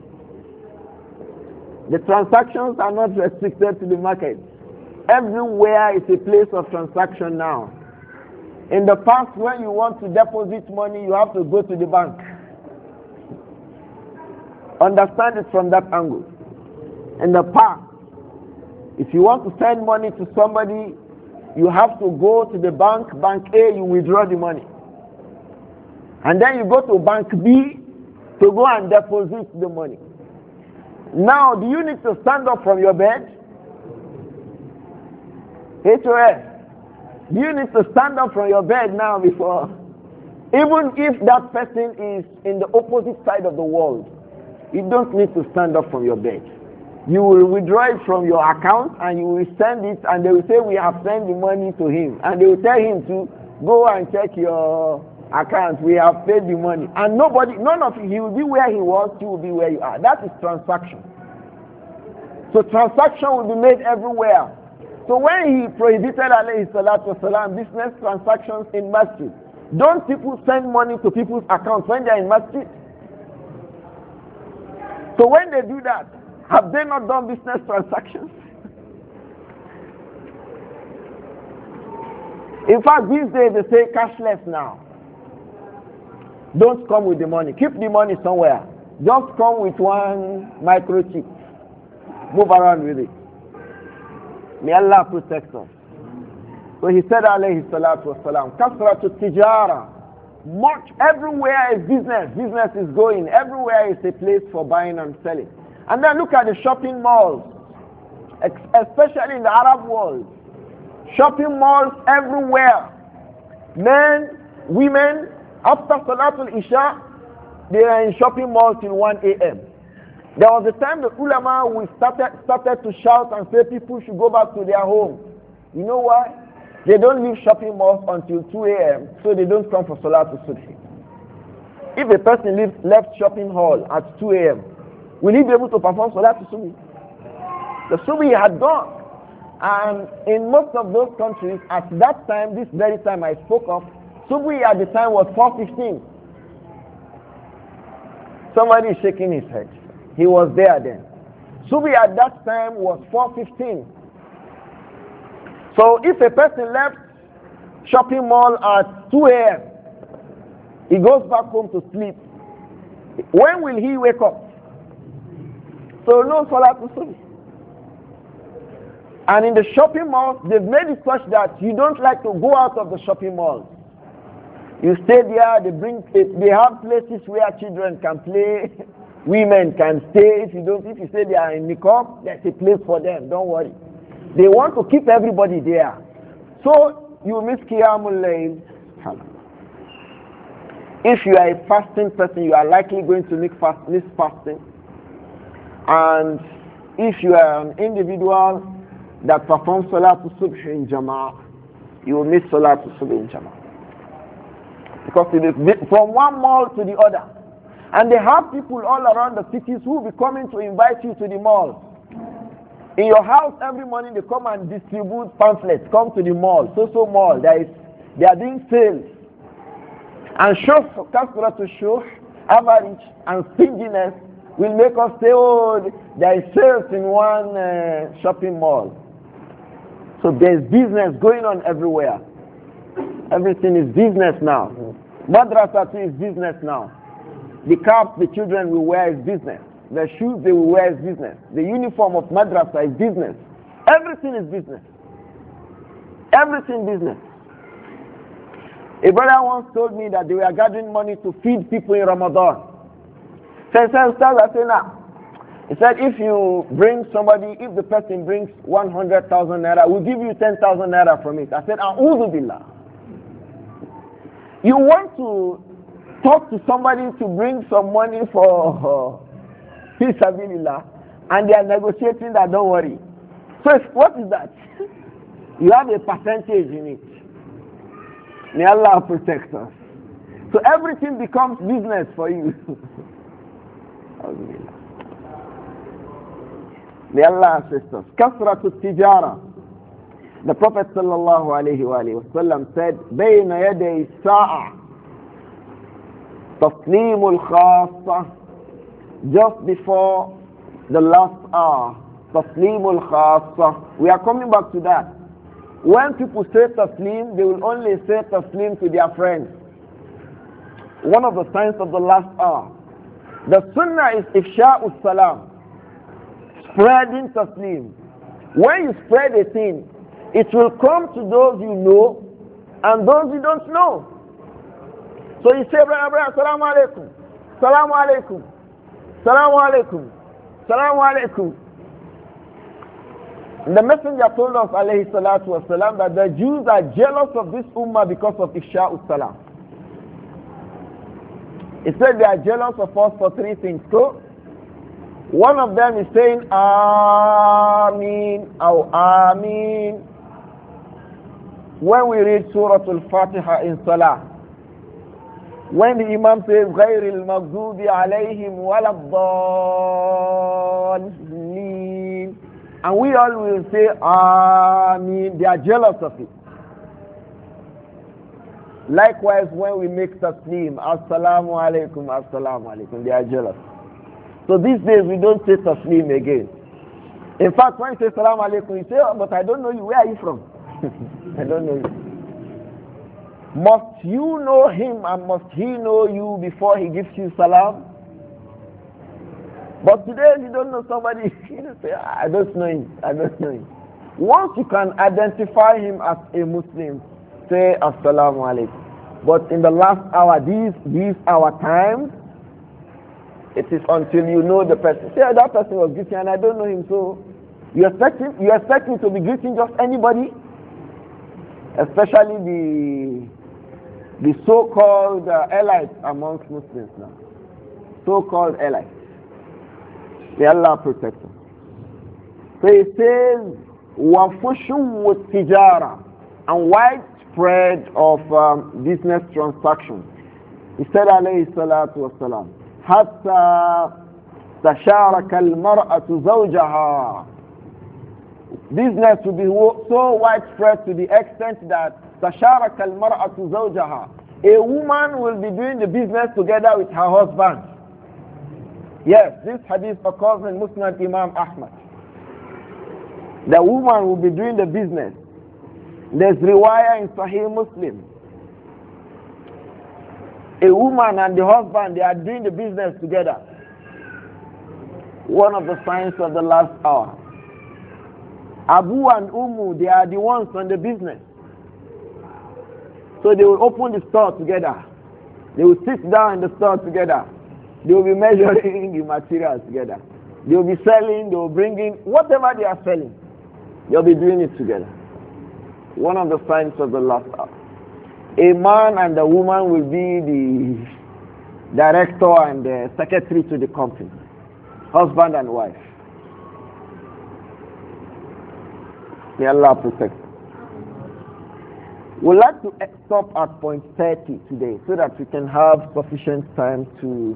The transactions are not restricted to the market. Everywhere is a place of transaction now. In the past, when you want to deposit money, you have to go to the bank. Understand it from that angle. In the past, if you want to send money to somebody, you have to go to the bank A, you withdraw the money. And then you go to bank B to go and deposit the money. Now, do you need to stand up from your bed? HOS. Do you need to stand up from your bed now before? Even if that person is in the opposite side of the world, you don't need to stand up from your bed. You will withdraw it from your account and you will send it, and they will say we have sent the money to him. And they will tell him to go and check your account. We have paid the money. And none of you, he will be where he was, you will be where you are. That is transaction. So transaction will be made everywhere. So when he prohibited alayhi salatu wasalam business transactions in masjid, don't people send money to people's accounts when they are in masjid? So when they do that, have they not done business transactions? In fact, these days they say cashless now. Don't come with the money. Keep the money somewhere. Just come with one microchip. Move around with it. May Allah protect us. So he said, alayhi salatu wasalam, kasratu tijara. Much, everywhere is business. Business is going. Everywhere is a place for buying and selling. And then look at the shopping malls, especially in the Arab world. Shopping malls everywhere. Men, women, after Salatul Isha, they are in shopping malls till 1 a.m. There was a time the ulama started to shout and say people should go back to their home. You know why? They don't leave shopping malls until 2 a.m. so they don't come for Salatul Subhi. If a person left shopping hall at 2 a.m., will he be able to perform Salatul Subhi? The Subhi had gone. And in most of those countries, at that time, this very time I spoke of, Subhi at the time was 4:15. Somebody is shaking his head. He was there then. Subhi at that time was 4:15. So if a person left shopping mall at 2 a.m., he goes back home to sleep. When will he wake up? So no Salatul Subhi. And in the shopping malls, they've made it such that you don't like to go out of the shopping malls. You stay there, they have places where children can play, women can stay. If you say they are in niqab, there's a place for them, don't worry. They want to keep everybody there. So you miss Qiyamul Layl. If you are a fasting person, you are likely going to miss fasting. And if you are an individual that performs Salatul Subh in Jama'ah, you will miss Salatul Subh in Jama'ah. Because it is from one mall to the other. And they have people all around the cities who will be coming to invite you to the mall. In your house every morning they come and distribute pamphlets. Come to the mall, so mall. They are doing sales. And kasratul shuh, average and stinginess will make us say, oh, there is sales in one shopping mall. So there's business going on everywhere. Everything is business now. Madrasa too is business now. The caps the children will wear is business. The shoes they will wear is business. The uniform of madrasa is business. Everything is business. Everything business. A brother once told me that they were gathering money to feed people in Ramadan. So I said, nah. He said, if the person brings 100,000 naira, we'll give you 10,000 naira from it. I said, A'udhu Billah. You want to talk to somebody to bring some money for Fisabilillah, and they are negotiating that, don't worry. So what is that? You have a percentage in it. May Allah protect us. So everything becomes business for you. May Allah assist us. Kasratu tijara. The Prophet sallallahu alayhi wa sallam said, Bayna yaday sa'a taslimul khassa. Just before the last hour, taslimul khassa. We are coming back to that. When people say taslim, they will only say taslim to their friends. One of the signs of the last hour. The sunnah is ifsha'us salam. Spreading taslim. When you spread a thing, It will come to those you know and those you don't know. So you say, brother, salamu alaikum, salamu alaikum, salamu alaikum, salamu alaikum. The messenger told us, alayhi salatu wasalam, that the Jews are jealous of this ummah because of Ifsha'us Salam. He said they are jealous of us for three things. So, one of them is saying, Ameen, or Ameen. When we read Surah Al-Fatiha in Salah, when the Imam says, غَيْرِ الْمَغْضُوبِ عَلَيْهِمْ وَلَا الضَّالِّينَ, and we all will say, Ameen, they are jealous of it. Likewise, when we make taslim, Assalamu alaikum, Assalamu alaikum, they are jealous. So these days we don't say taslim again. In fact, when you say Assalamu alaikum, you say, oh, but I don't know you. Where are you from? I don't know you. Must you know him and must he know you before he gives you salam? But today you don't know somebody, you say, I don't know him, I don't know him. Once you can identify him as a Muslim, say Assalamu alaikum. But in the last hour, these our times, it is until you know the person. Say that person was greeting and I don't know him, so you expect him to be greeting just anybody? Especially the so-called elites amongst Muslims now. So-called elites. May Allah protect us. So it says, وَفُشُوُّ التِّجَارَةِ, and widespread of business transactions. He said, alayhi salatu wasalam, حَتَّى تَشَارَكَ الْمَرْأَةُ زَوْجَهَا. Business will be so widespread to the extent that تَشَارَكَ الْمَرْأَةُ زَوْجَهَا. A woman will be doing the business together with her husband. Yes, this hadith occurs in Musnad Imam Ahmad. The woman will be doing the business. There's riwayah in Sahih Muslim. A woman and the husband, they are doing the business together. One of the signs of the last hour. Abu and Ummu, they are the ones on the business. So they will open the store together. They will sit down in the store together. They will be measuring the materials together. They will be selling, they will bring in whatever they are selling. They will be doing it together. One of the signs of the last hour. A man and a woman will be the director and the secretary to the company. Husband and wife. May Allah protect. We'd like to stop at point 30 today so that we can have sufficient time to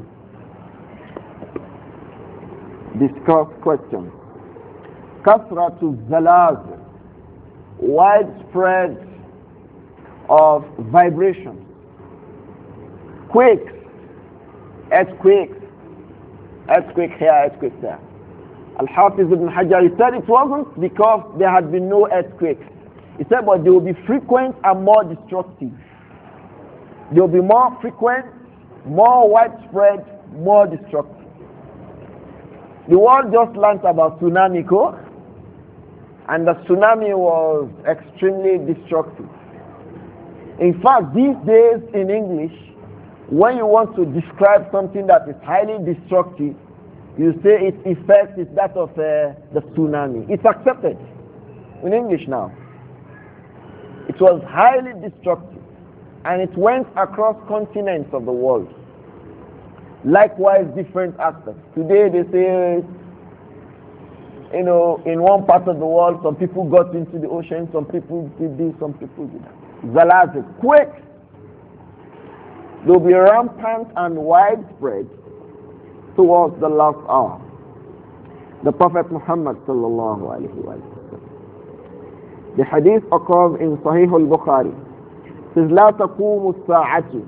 discuss questions. Kasratu zalazil, widespread of vibrations, quakes, earthquake here, earthquake there. Al-Hafiz ibn Hajar, he said it wasn't because there had been no earthquakes. He said, but they will be frequent and more destructive. They will be more frequent, more widespread, more destructive. The world just learned about tsunami, and the tsunami was extremely destructive. In fact, these days in English, when you want to describe something that is highly destructive, you say its effect is that of the tsunami. It's accepted in English now. It was highly destructive, and it went across continents of the world. Likewise, different aspects. Today they say, in one part of the world, some people got into the ocean, some people did this, some people did that. Zalazil, quakes. They'll be rampant and widespread towards the last hour. The Prophet Muhammad sallallahu alaihi wasallam. The hadith occurs in Sahih al-Bukhari. It says, لا تقوم الساعة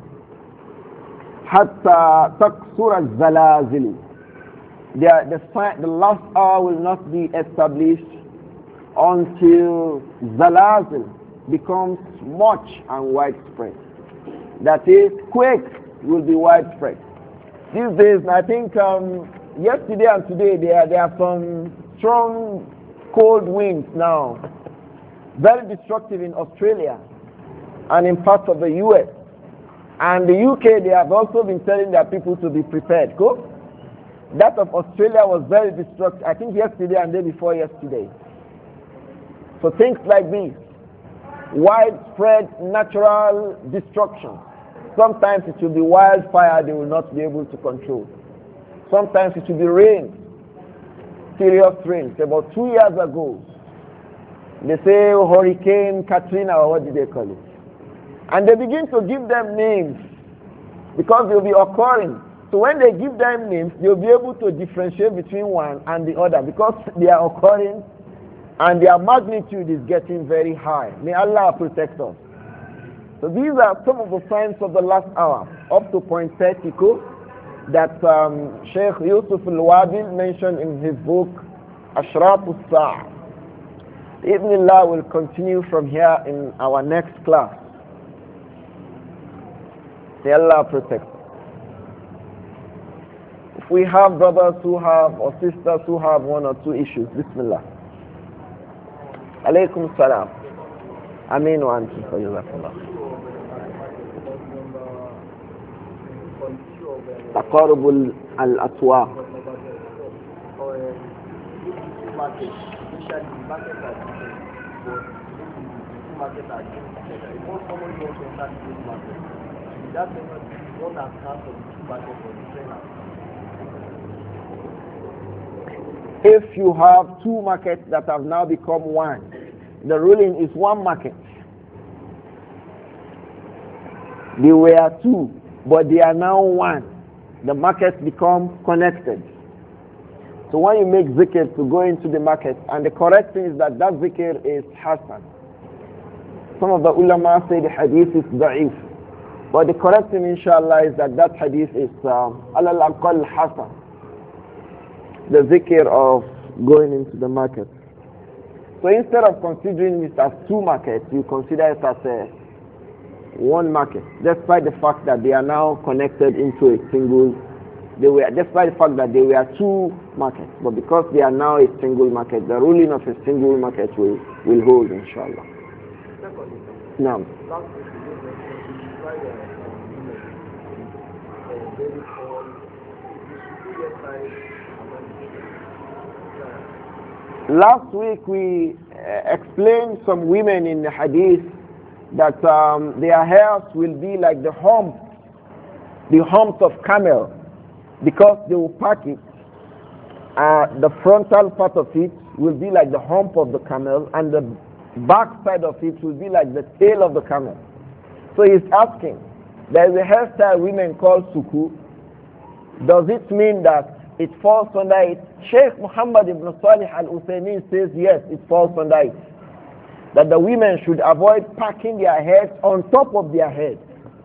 حتى تكسر الزلازل. The last hour will not be established until zalazil becomes much and widespread. That is, quakes will be widespread. These days, I think yesterday and today there are some strong cold winds now. Very destructive in Australia and in parts of the US. And the UK, they have also been telling their people to be prepared. Go. That of Australia was very destructive. I think yesterday and day before yesterday. So things like this, widespread natural destruction. Sometimes it will be wildfire they will not be able to control. Sometimes it will be rain, serious rains. About 2 years ago, they say Hurricane Katrina, or what did they call it? And they begin to give them names because they'll be occurring. So when they give them names, they'll be able to differentiate between one and the other because they are occurring and their magnitude is getting very high. May Allah protect us. So these are some of the signs of the last hour, up to point 30 that Sheikh Yusuf al-Wabil mentioned in his book, Ashraf al-Sa'ah. Ibn Allah will continue from here in our next class. May Allah protect us. If we have brothers who have or sisters who have one or two issues, Bismillah. Alaykum salam. Ameen wa antum fajazakallah. Taqarub al-aswaq. If you have two markets that have now become one, the ruling is one market. They were two, but they are now one. The markets become connected. So when you make zikr to go into the market, and the correct thing is that that zikr is hasan. Some of the ulama say the hadith is da'if. But the correct thing, inshallah, is that that hadith is alal aqal hasan. The zikr of going into the market. So instead of considering it as two markets, you consider it as one market, despite the fact that they are now connected into a single. Despite the fact that they were two markets, but because they are now a single market, the ruling of a single market will hold, inshallah. Now. Last week we explained some women in the hadith that their hairs will be like the humps of camel, because they will pack it. The frontal part of it will be like the hump of the camel, and the back side of it will be like the tail of the camel. So he's asking, there is a hairstyle women call suku. Does it mean that it falls under it? Sheikh Muhammad ibn Salih al-Uthaymeen says yes, it falls under it. That the women should avoid packing their heads on top of their head.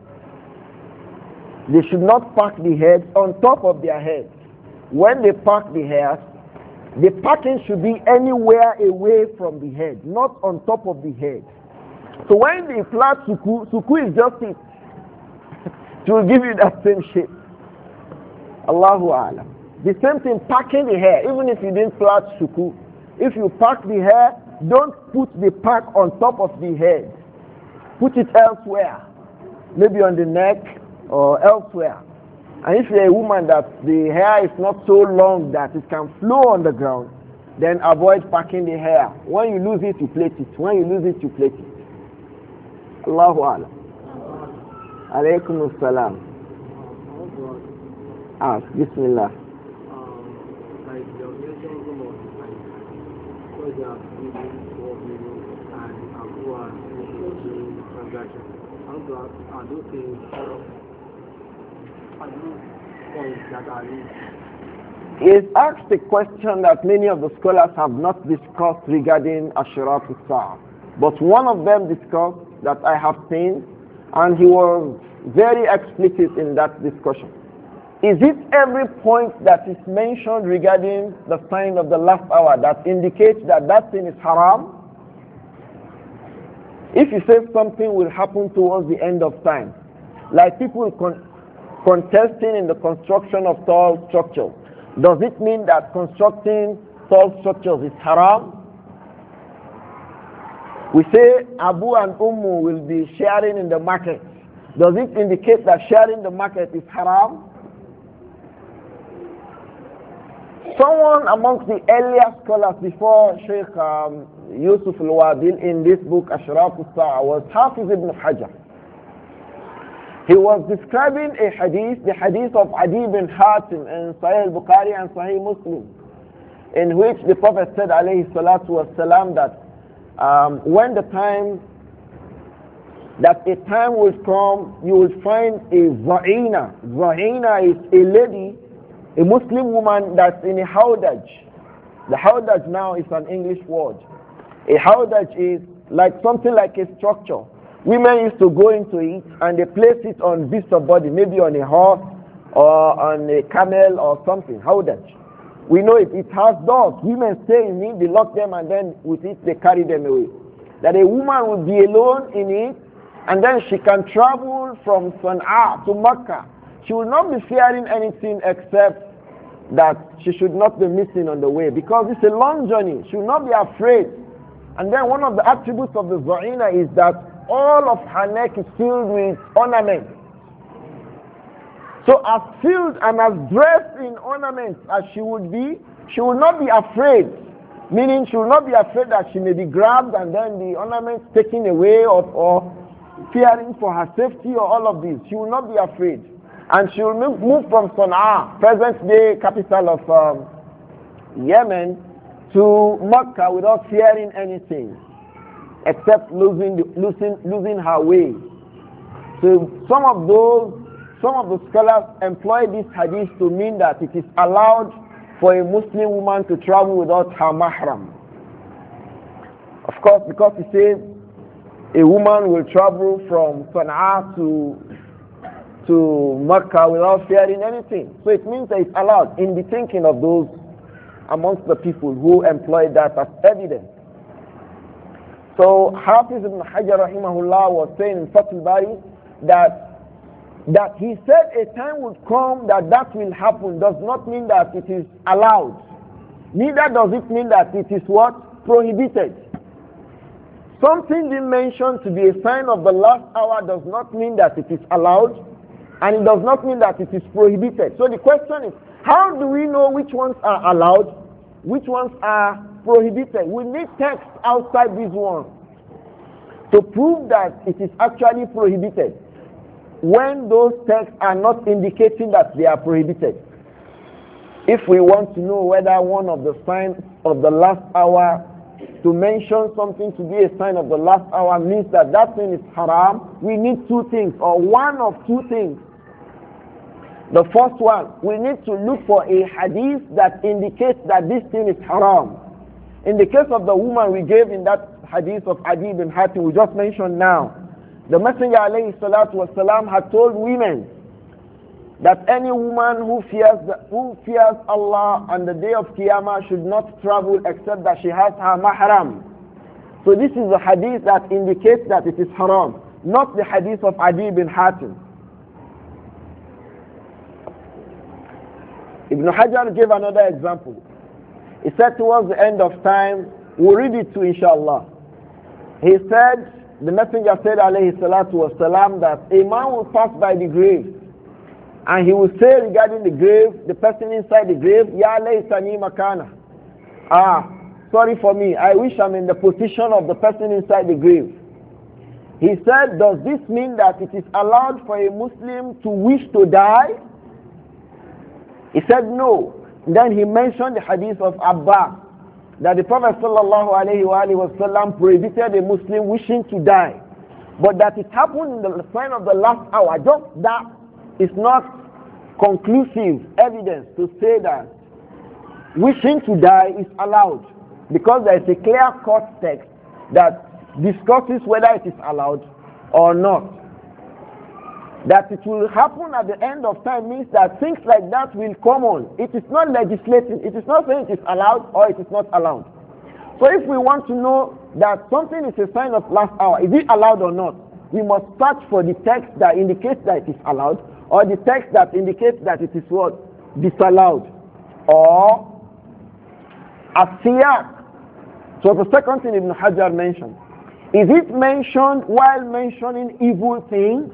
They should not pack the heads on top of their heads. When they pack the hairs, the packing should be anywhere away from the head, not on top of the head. So when they flat suku is just it. It will give you that same shape. Allahu A'lam. The same thing, packing the hair, even if you didn't flat suku. If you pack the hair, don't put the pack on top of the head. Put it elsewhere. Maybe on the neck or elsewhere. And if you're a woman that the hair is not so long that it can flow on the ground, then avoid packing the hair. When you lose it, you plait it. When you lose it, you plait it. Allahu A'lam. Alaykum as-salam. Ask. Bismillah. He has asked a question that many of the scholars have not discussed regarding Ashraf al-Sa'ah. But one of them discussed that I have seen, and he was very explicit in that discussion. Is it every point that is mentioned regarding the sign of the last hour that indicates that that thing is haram? If you say something will happen towards the end of time, like people contesting in the construction of tall structures, does it mean that constructing tall structures is haram? We say Abu and Ummu will be sharing in the market. Does it indicate that sharing the market is haram? Someone amongst the earlier scholars before Sheikh Yusuf al-Wabil in this book Ashraf al-Sa'a was Hafiz ibn Hajar. He was describing a hadith, the hadith of Adi bin Hatim in Sahih al-Bukhari and Sahih Muslim, in which the Prophet said alayhi salatu wasalam that when the time will come, you will find a za'ina. Za'ina is a lady, a Muslim woman that's in a hawdaj. The hawdaj now is an English word. A hawdaj is like something like a structure. Women used to go into it and they place it on beasts of body, maybe on a horse or on a camel or something. Hawdaj. We know it. It has doors. Women stay in it, they lock them, and then with it they carry them away. That a woman will be alone in it, and then she can travel from Sana'a to Makkah. She will not be fearing anything except that she should not be missing on the way, because it's a long journey. She will not be afraid. And then one of the attributes of the Za'ina is that all of her neck is filled with ornaments. So as filled and as dressed in ornaments as she would be, she will not be afraid. Meaning she will not be afraid that she may be grabbed and then the ornaments taken away or fearing for her safety or all of this. She will not be afraid. And she will move from Sana'a, present day capital of Yemen, to Makkah without fearing anything except losing her way. So some of the scholars employ this hadith to mean that it is allowed for a Muslim woman to travel without her mahram. Of course, because it says a woman will travel from Sana'a to Makkah without fearing anything. So it means that it's allowed in the thinking of those amongst the people who employ that as evidence. So Hafiz ibn Hajar rahimahullah was saying in Fath al-Bari that he said a time would come that will happen does not mean that it is allowed. Neither does it mean that it is what? Prohibited. Something being mentioned to be a sign of the last hour does not mean that it is allowed, and it does not mean that it is prohibited. So the question is, how do we know which ones are allowed, which ones are prohibited? We need text outside these ones to prove that it is actually prohibited, when those texts are not indicating that they are prohibited. If we want to know whether one of the signs of the last hour, to mention something to be a sign of the last hour means that that thing is haram, we need two things, or one of two things. The first one, we need to look for a hadith that indicates that this thing is haram. In the case of the woman we gave in that hadith of Adi bin Hatim we just mentioned now, the Messenger alayhi salatu wasalam had told women that any woman who fears Allah on the day of Qiyamah should not travel except that she has her mahram. So this is the hadith that indicates that it is haram, not the hadith of Adi bin Hatim. Ibn Hajar gave another example. He said towards the end of time, we'll read it too inshallah. He said, the Messenger said alayhi salatu wasalam, that a man will pass by the grave and he will say regarding the grave, the person inside the grave, Ya laytani makana. Sorry for me, I wish I'm in the position of the person inside the grave. He said, does this mean that it is allowed for a Muslim to wish to die? He said no. Then he mentioned the hadith of Abbas, that the Prophet sallallahu alayhi wa sallam prohibited a Muslim wishing to die. But that it happened in the sign of the last hour, just that is not conclusive evidence to say that wishing to die is allowed, because there is a clear-cut text that discusses whether it is allowed or not. That it will happen at the end of time means that things like that will come on. It is not legislating. It is not saying it is allowed or it is not allowed. So if we want to know that something is a sign of last hour, is it allowed or not, we must search for the text that indicates that it is allowed, or the text that indicates that it is what? Disallowed. Or as-siyaq. So the second thing Ibn Hajar mentioned, Is it mentioned while mentioning evil things?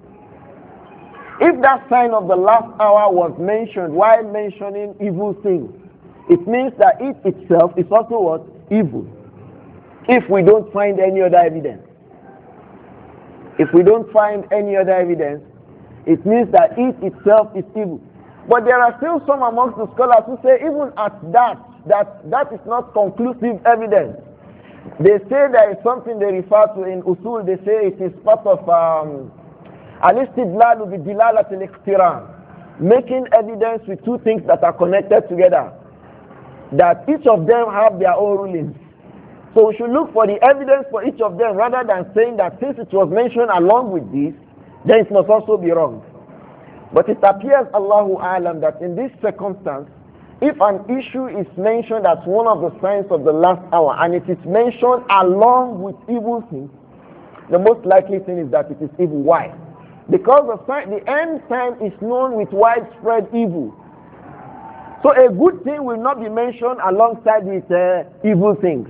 If that sign of the last hour was mentioned while mentioning evil things, it means that it itself is also what? Evil. If we don't find any other evidence. If we don't find any other evidence, it means that it itself is evil. But there are still some amongst the scholars who say even at that is not conclusive evidence. They say there is something they refer to in usul, they say it is part of al-istidlalu bi-dilalat al-iqtiran, making evidence with two things that are connected together, that each of them have their own rulings. So we should look for the evidence for each of them rather than saying that since it was mentioned along with this, then it must also be wrong. But it appears, Allahu A'lam, that in this circumstance, if an issue is mentioned as one of the signs of the last hour and it is mentioned along with evil things, the most likely thing is that it is evil. Why? Because the end time is known with widespread evil. So a good thing will not be mentioned alongside with evil things.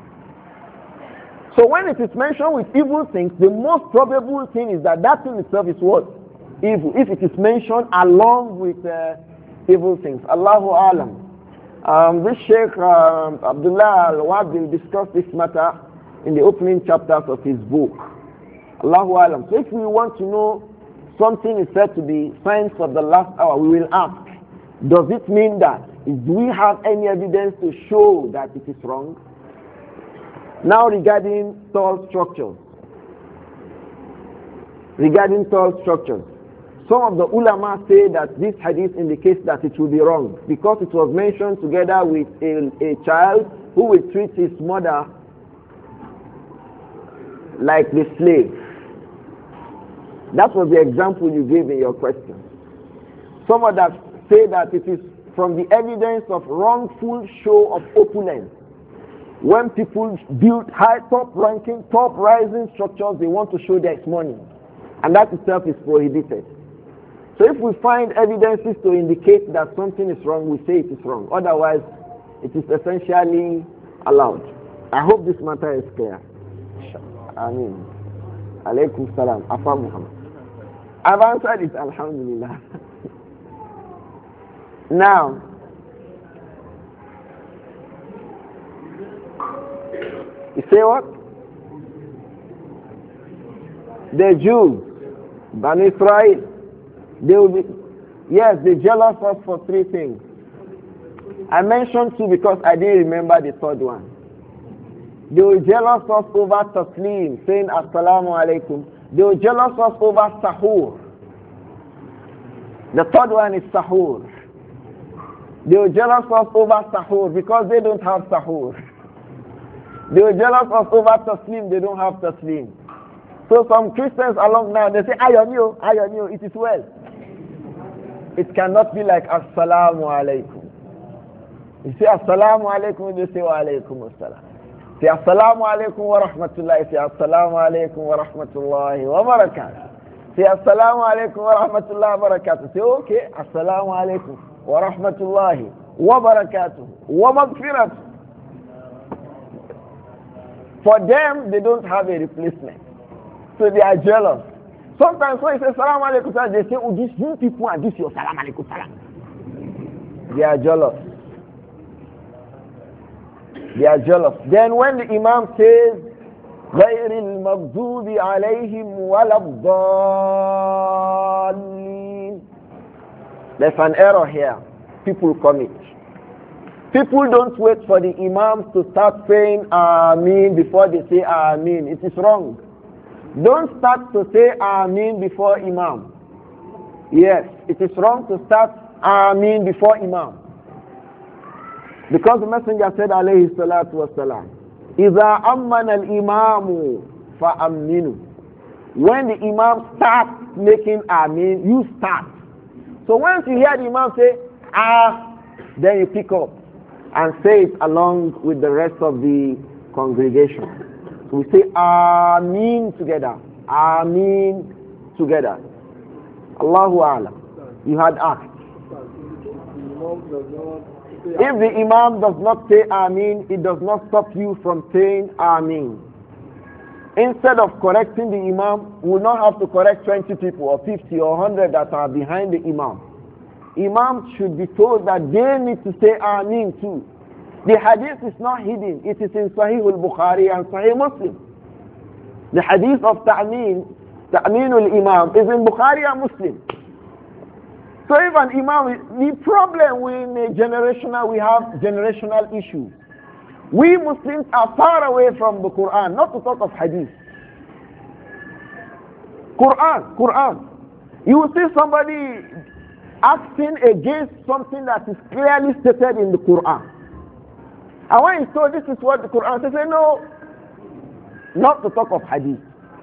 So when it is mentioned with evil things, the most probable thing is that that thing itself is what? Evil. If it is mentioned along with evil things. Allahu Alam. This Sheikh Abdullah Al-Wahbi discussed this matter in the opening chapters of his book. Allahu Alam. So if we want to know something is said to be signs of the last hour, we will ask, does it mean that? Do we have any evidence to show that it is wrong? Now regarding tall structures. Regarding tall structures. Some of the ulama say that this hadith indicates that it will be wrong because it was mentioned together with a child who will treat his mother like the slave. That was the example you gave in your question. Some others say that it is from the evidence of wrongful show of opulence. When people build high, top-ranking, top-rising structures, they want to show their money. And that itself is prohibited. So if we find evidences to indicate that something is wrong, we say it is wrong. Otherwise, it is essentially allowed. I hope this matter is clear. Ameen. Alaykum salam. Afa Muhammad. I've answered it, alhamdulillah. Now, you say what? The Jews, Bani Israel, they will be, yes, they jealous us for three things. I mentioned two because I didn't remember the third one. They will jealous us over taslim, saying assalamu alaikum. They will jealous us over sahur. The third one is sahur. They will jealous us over sahur because they don't have sahur. They will jealous us over taslim, they don't have taslim. So some Christians along now, they say, ayonio, it is well. It cannot be like assalamu alaikum. You say assalamu alaikum, they say wa alaikum assalam. Say assalamu alaikum wa rahmatullahi, say assalamu alaikum wa rahmatullahi wa barakatuh. Say assalamu alaikum wa rahmatullahi wa barakatuh. Say okay, assalamu alaikum wa rahmatullahi wa barakatuh wa maghfiratuh. For them, they don't have a replacement. So they are jealous. Sometimes when you say salam alaikum, they say, oh, these new people are this your salam alaikum salam. They are jealous. They are jealous. Then when the Imam says, غَيْرِ الْمَغْضُوبِ عَلَيْهِمْ وَلَا الضَّالِّينَ, there's an error here. People commit. People don't wait for the Imams to start saying Ameen before they say Ameen. It is wrong. Don't start to say Ameen before Imam. Yes, it is wrong to start Ameen before Imam. Because the Messenger said alayhi salatu wasalam, إِذَا أَمَّنَ الْإِمَامُ فَأَمِّنُوا. When the Imam starts making Ameen, you start. So once you hear the Imam say then you pick up and say it along with the rest of the congregation. So we say Ameen together. Ameen together. Allahu A'lam. You had asked. If the Imam does not say Ameen, it does not stop you from saying Ameen. Instead of correcting the Imam, we will not have to correct 20 people or 50 or 100 that are behind the Imam. Imam should be told that they need to say Ameen too. The hadith is not hidden. It is in Sahih al-Bukhari and Sahih Muslim. The hadith of Ta'meen al-Imam is in Bukhari and Muslim. So if an Imam, the problem we have generational issues. We Muslims are far away from the Quran, not to talk of hadith. Quran. You will see somebody acting against something that is clearly stated in the Quran. And when he told this is what the Quran says, say no, not to talk of hadith.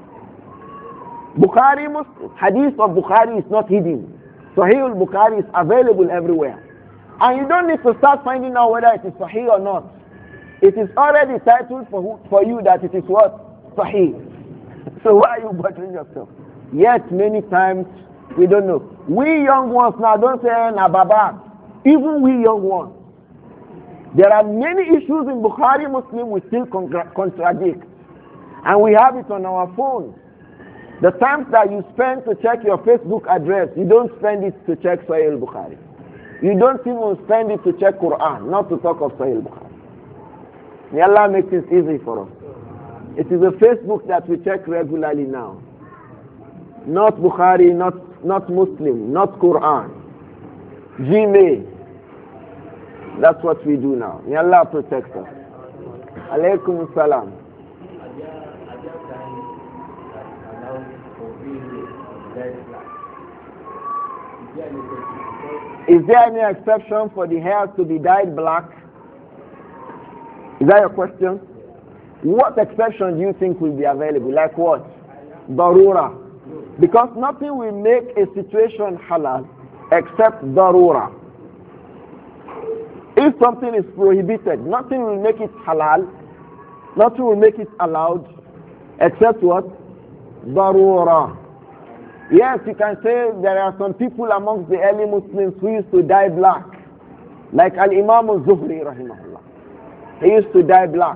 Hadith of Bukhari is not hidden. Sahih al-Bukhari is available everywhere. And you don't need to start finding out whether it is Sahih or not. It is already titled for you that it is what? Sahih. So why are you bothering yourself? Yet many times we don't know. We young ones now don't say Nababa. Even we young ones. There are many issues in Bukhari Muslim we still contradict. And we have it on our phones. The times that you spend to check your Facebook address, you don't spend it to check Sahih al-Bukhari. You don't even spend it to check Quran, not to talk of Sahih al-Bukhari. May Allah make this easy for us. It is a Facebook that we check regularly now. Not Bukhari, not Muslim, not Quran. Gmail. That's what we do now. May Allah protect us. Alaykum salam. Is there any exception for the hair to be dyed black? Is that your question? What exception do you think will be available? Like what? Darura. Because nothing will make a situation halal except darura. If something is prohibited, nothing will make it halal, nothing will make it allowed except what? Darura. Yes, you can say there are some people amongst the early Muslims who used to dye black. Like Al-Imam al-Zuhri rahimahullah. He used to dye black.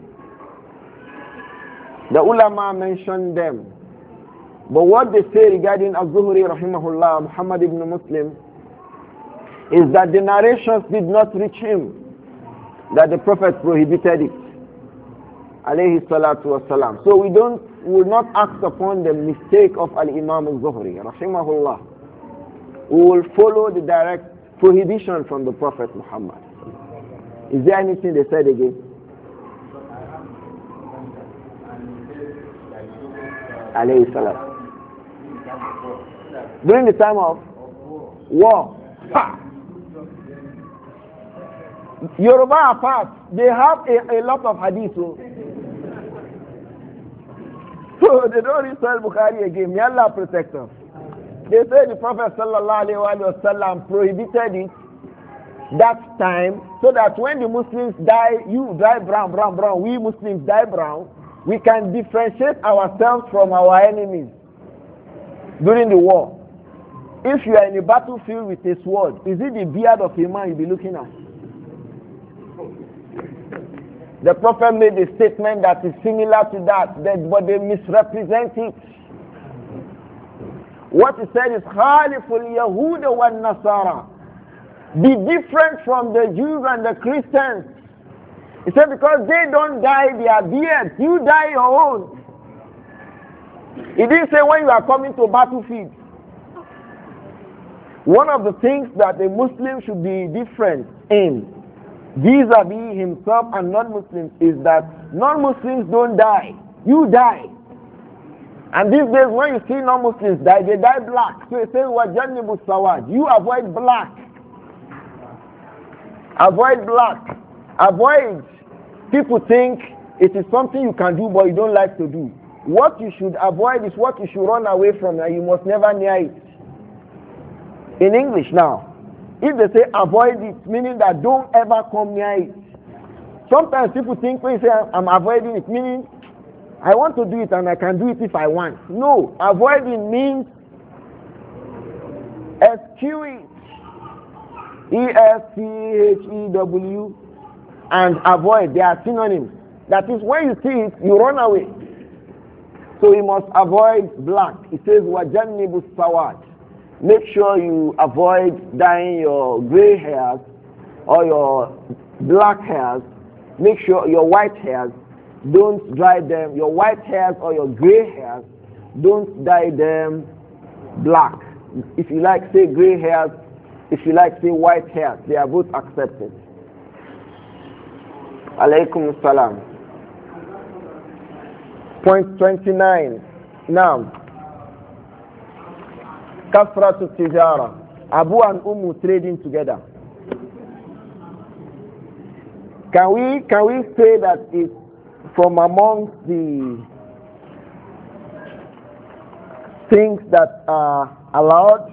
The ulama mentioned them. But what they say regarding al-Zuhri rahimahullah, Muhammad ibn Muslim, is that the narrations did not reach him, that the Prophet prohibited it. Alayhi salatu wasalam. So we will not act upon the mistake of Al-Imam al-Zuhri rahimahullah. We will follow the direct prohibition from the Prophet Muhammad. Is there anything they said again? Alayhi salam. During the time of war. Ha! Yoruba apart, they have a lot of hadith. So they don't read Sahih Bukhari again. May Allah protect us. They say the Prophet sallallahu alaihi wasallam prohibited it that time so that when the Muslims die, you die brown, we Muslims die brown, we can differentiate ourselves from our enemies during the war. If you are in a battlefield with a sword, is it the beard of a man you'll be looking at? The Prophet made a statement that is similar to that, but they misrepresent it. What he said is, خَالِفُ الْيَهُودَ وَالنَّصَارَى. Be different from the Jews and the Christians. He said, because they don't dye their beards, you dye your own. He didn't say when you are coming to battlefield. One of the things that a Muslim should be different in vis-a-vis himself and non-Muslims is that non-Muslims don't die. You die. And these days when you see non-Muslims die, they die black. So he says, وَجَنِّبُ السَّوَادِ. You avoid black. Avoid black. Avoid. People think it is something you can do but you don't like to do. What you should avoid is what you should run away from and you must never near it. In English now, if they say avoid it, meaning that don't ever come near it. Sometimes people think when you say I'm avoiding it, meaning I want to do it and I can do it if I want. No, avoiding means eschew it. E-S-C-H-E-W and avoid. They are synonyms. That is when you see it, you run away. So we must avoid black. It says wajannibu sawad. Make sure you avoid dyeing your gray hairs or your black hairs. Make sure your white hairs, don't dye them. Your white hairs or your gray hairs, don't dye them black. If you like, say gray hairs. If you like, say white hairs. They are both accepted. Alaykum salam. Point 29. Now, Kafratu Tijara. Abu and Ummu trading together. Can we say that it's from among the things that are allowed?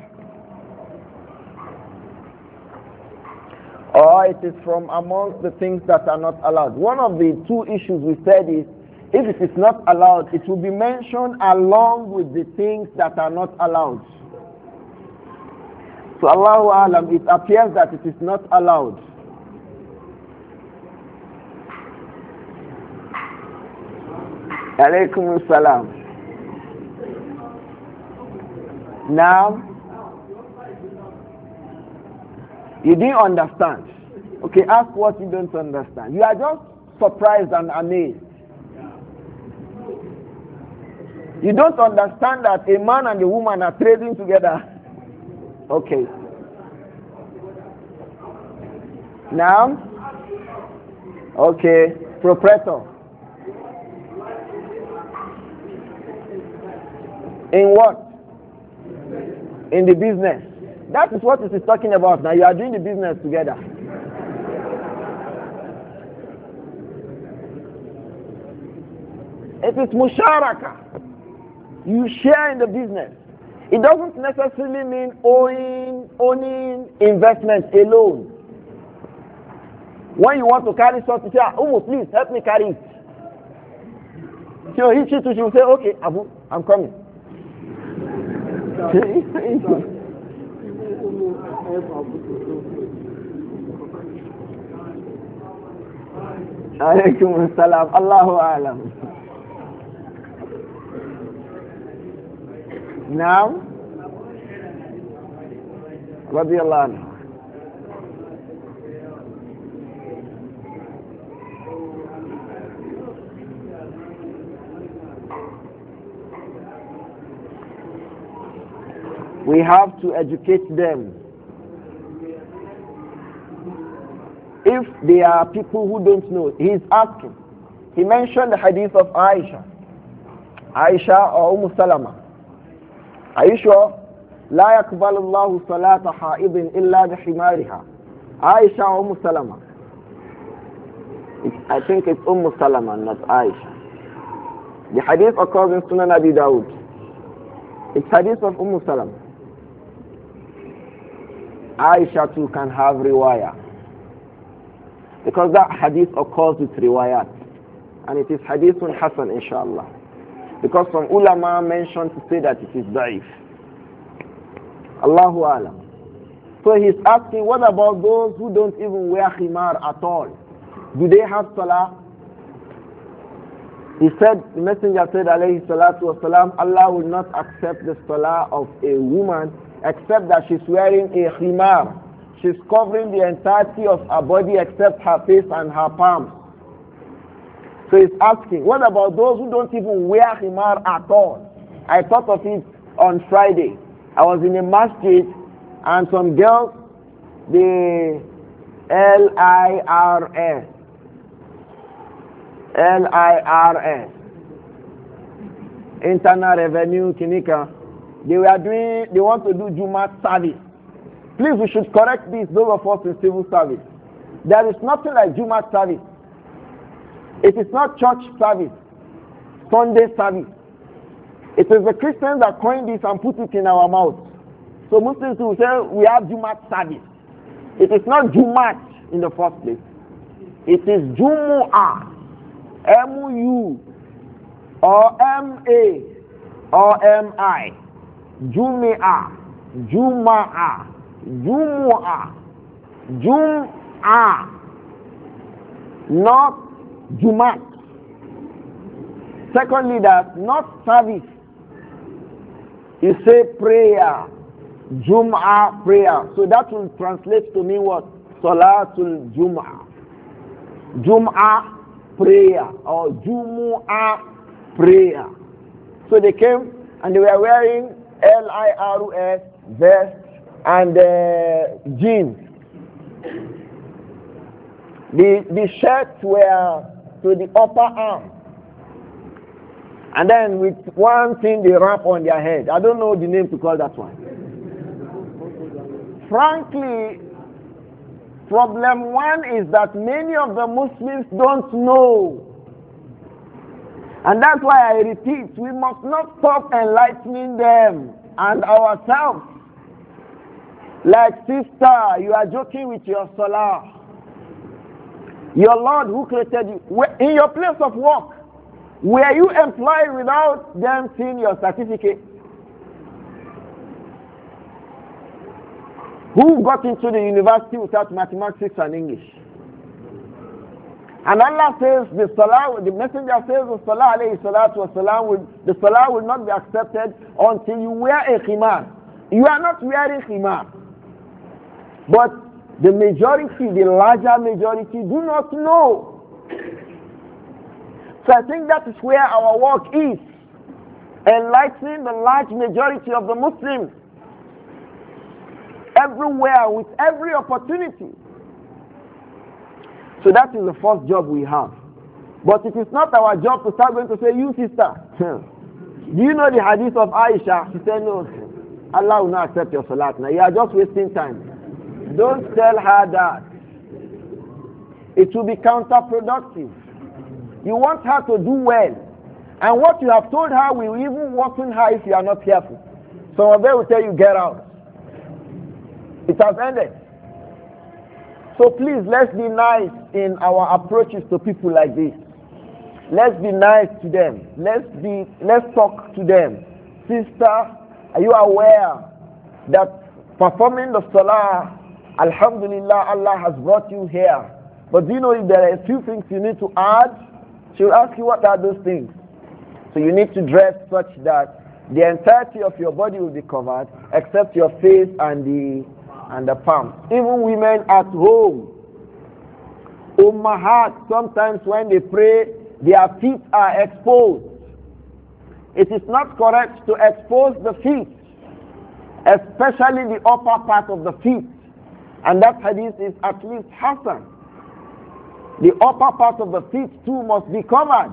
Or it is from among the things that are not allowed? One of the two issues we said is, if it is not allowed, it will be mentioned along with the things that are not allowed. So Allahu Alam, it appears that it is not allowed. Alaykum salam. Now, you didn't understand. Okay, ask what you don't understand. You are just surprised and amazed. You don't understand that a man and a woman are trading together. Okay. Now, okay, proprietor. In what? In the business. That is what it is talking about. Now you are doing the business together. It is musharaka. You share in the business. It doesn't necessarily mean owning investment alone. When you want to carry something, say, Umu, please help me carry it. So she will say, okay, Abu, I'm coming. Alaykum salam. Allahu alam. Now, radiyallahu anhu. We have to educate them. If they are people who don't know, he is asking. He mentioned the hadith of Aisha. Aisha or Salama. Are you sure? لا يقبل الله صلاة حائض إلا بحمارها. Aisha or Salama. I think it's Salama, not Aisha. The hadith occurs in Sunan Abi Dawud. It's hadith of Salama. Aisha too can have riwayah. Because that hadith occurs with riwayat. And it is hadithun hasan, inshallah. Because some ulama mentioned to say that it is da'if. Allahu alam. So he's asking, what about those who don't even wear khimar at all? Do they have salah? He said, the messenger said, alayhi salatu wasalam, Allah will not accept the salah of a woman except that she's wearing a khimar. She's covering the entirety of her body except her face and her palms. So he's asking, what about those who don't even wear khimar at all? I thought of it on Friday. I was in a masjid and some girls, the LIRS, Internal Revenue Kinika, they want to do Jumat service. Please, we should correct this, those of us in civil service. There is nothing like Jumat service. It is not church service, Sunday service. It is the Christians that coined this and put it in our mouth. So Muslims will say we have Jumat service. It is not Jumat in the first place. It is Jumu'ah, M-U, or M-A, or M-I. Jumu'ah, Juma'ah, Jumu'ah, Jum'ah, not Jumat. Secondly, that not service. You say prayer, Jum'ah prayer. So that will translate to mean what? Salatul Jum'ah. Jum'ah prayer or Jumu'ah prayer. So they came and they were wearing LIRS vest and jeans. The shirts were to the upper arm. And then with one thing they wrap on their head. I don't know the name to call that one. Frankly, problem one is that many of the Muslims don't know. And that's why I repeat, we must not stop enlightening them and ourselves. Like, sister, you are joking with your salah. Your Lord who created you, in your place of work, were you employed without them seeing your certificate? Who got into the university without mathematics and English? And Allah says, the messenger says, the salah alayhi salatu wasalam, the salah will not be accepted until you wear a khimar. You are not wearing khimar. But the majority, the larger majority, do not know. So I think that is where our work is. Enlightening the large majority of the Muslims. Everywhere, with every opportunity. So that is the first job we have. But it is not our job to start going to say, you sister, do you know the hadith of Aisha? She said, no, Allah will not accept your salat. Now you are just wasting time. Don't tell her that. It will be counterproductive. You want her to do well. And what you have told her will even worsen her if you are not careful. Some of them will tell you, get out. It has ended. So please, let's be nice in our approaches to people like this. Let's be nice to them. Let's talk to them. Sister, are you aware that performing the salah, alhamdulillah, Allah has brought you here. But do you know if there are a few things you need to add? She will ask you what are those things. So you need to dress such that the entirety of your body will be covered except your face and the palms. Even women at home. Ummahat, sometimes when they pray, their feet are exposed. It is not correct to expose the feet, especially the upper part of the feet. And that hadith is at least Hassan. The upper part of the feet too must be covered.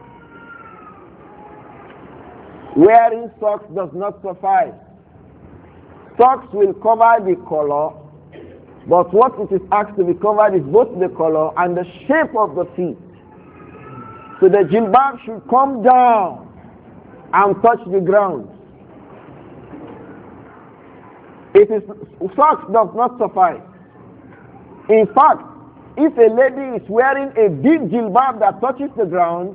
Wearing socks does not suffice. Socks will cover the color, but what it is asked to be covered is both the color and the shape of the feet. So the jilbab should come down and touch the ground. Socks does not suffice. In fact, if a lady is wearing a big jilbab that touches the ground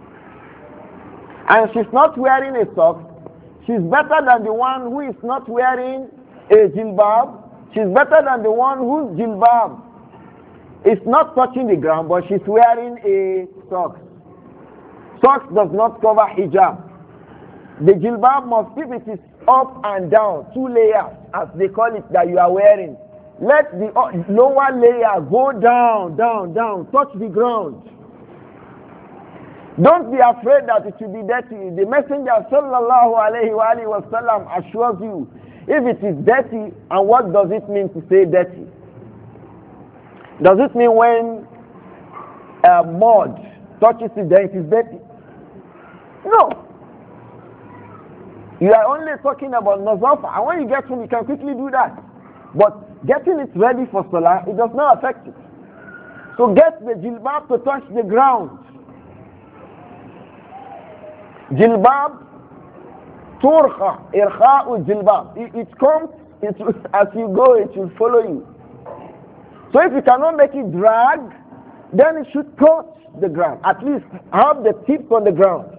and she's not wearing a sock, she's better than the one who is not wearing a jilbab. She's better than the one whose jilbab is not touching the ground but she's wearing a sock. Socks does not cover hijab. The jilbab must, if it is up and down, 2 layers as they call it that you are wearing, let the lower layer go down, down, down, touch the ground. Don't be afraid that it will be dirty. The Messenger sallallahu alayhi wa sallam assures you, if it is dirty, and what does it mean to say dirty? Does it mean when mud touches it, then it is dirty? No. You are only talking about nazafa, and when you get home, you can quickly do that. But getting it ready for salah, it does not affect it. So get the jilbab to touch the ground. Jilbab, turqa, irkha'u jilbab. It comes, as you go, it will follow you. So if you cannot make it drag, then it should touch the ground. At least have the tip on the ground.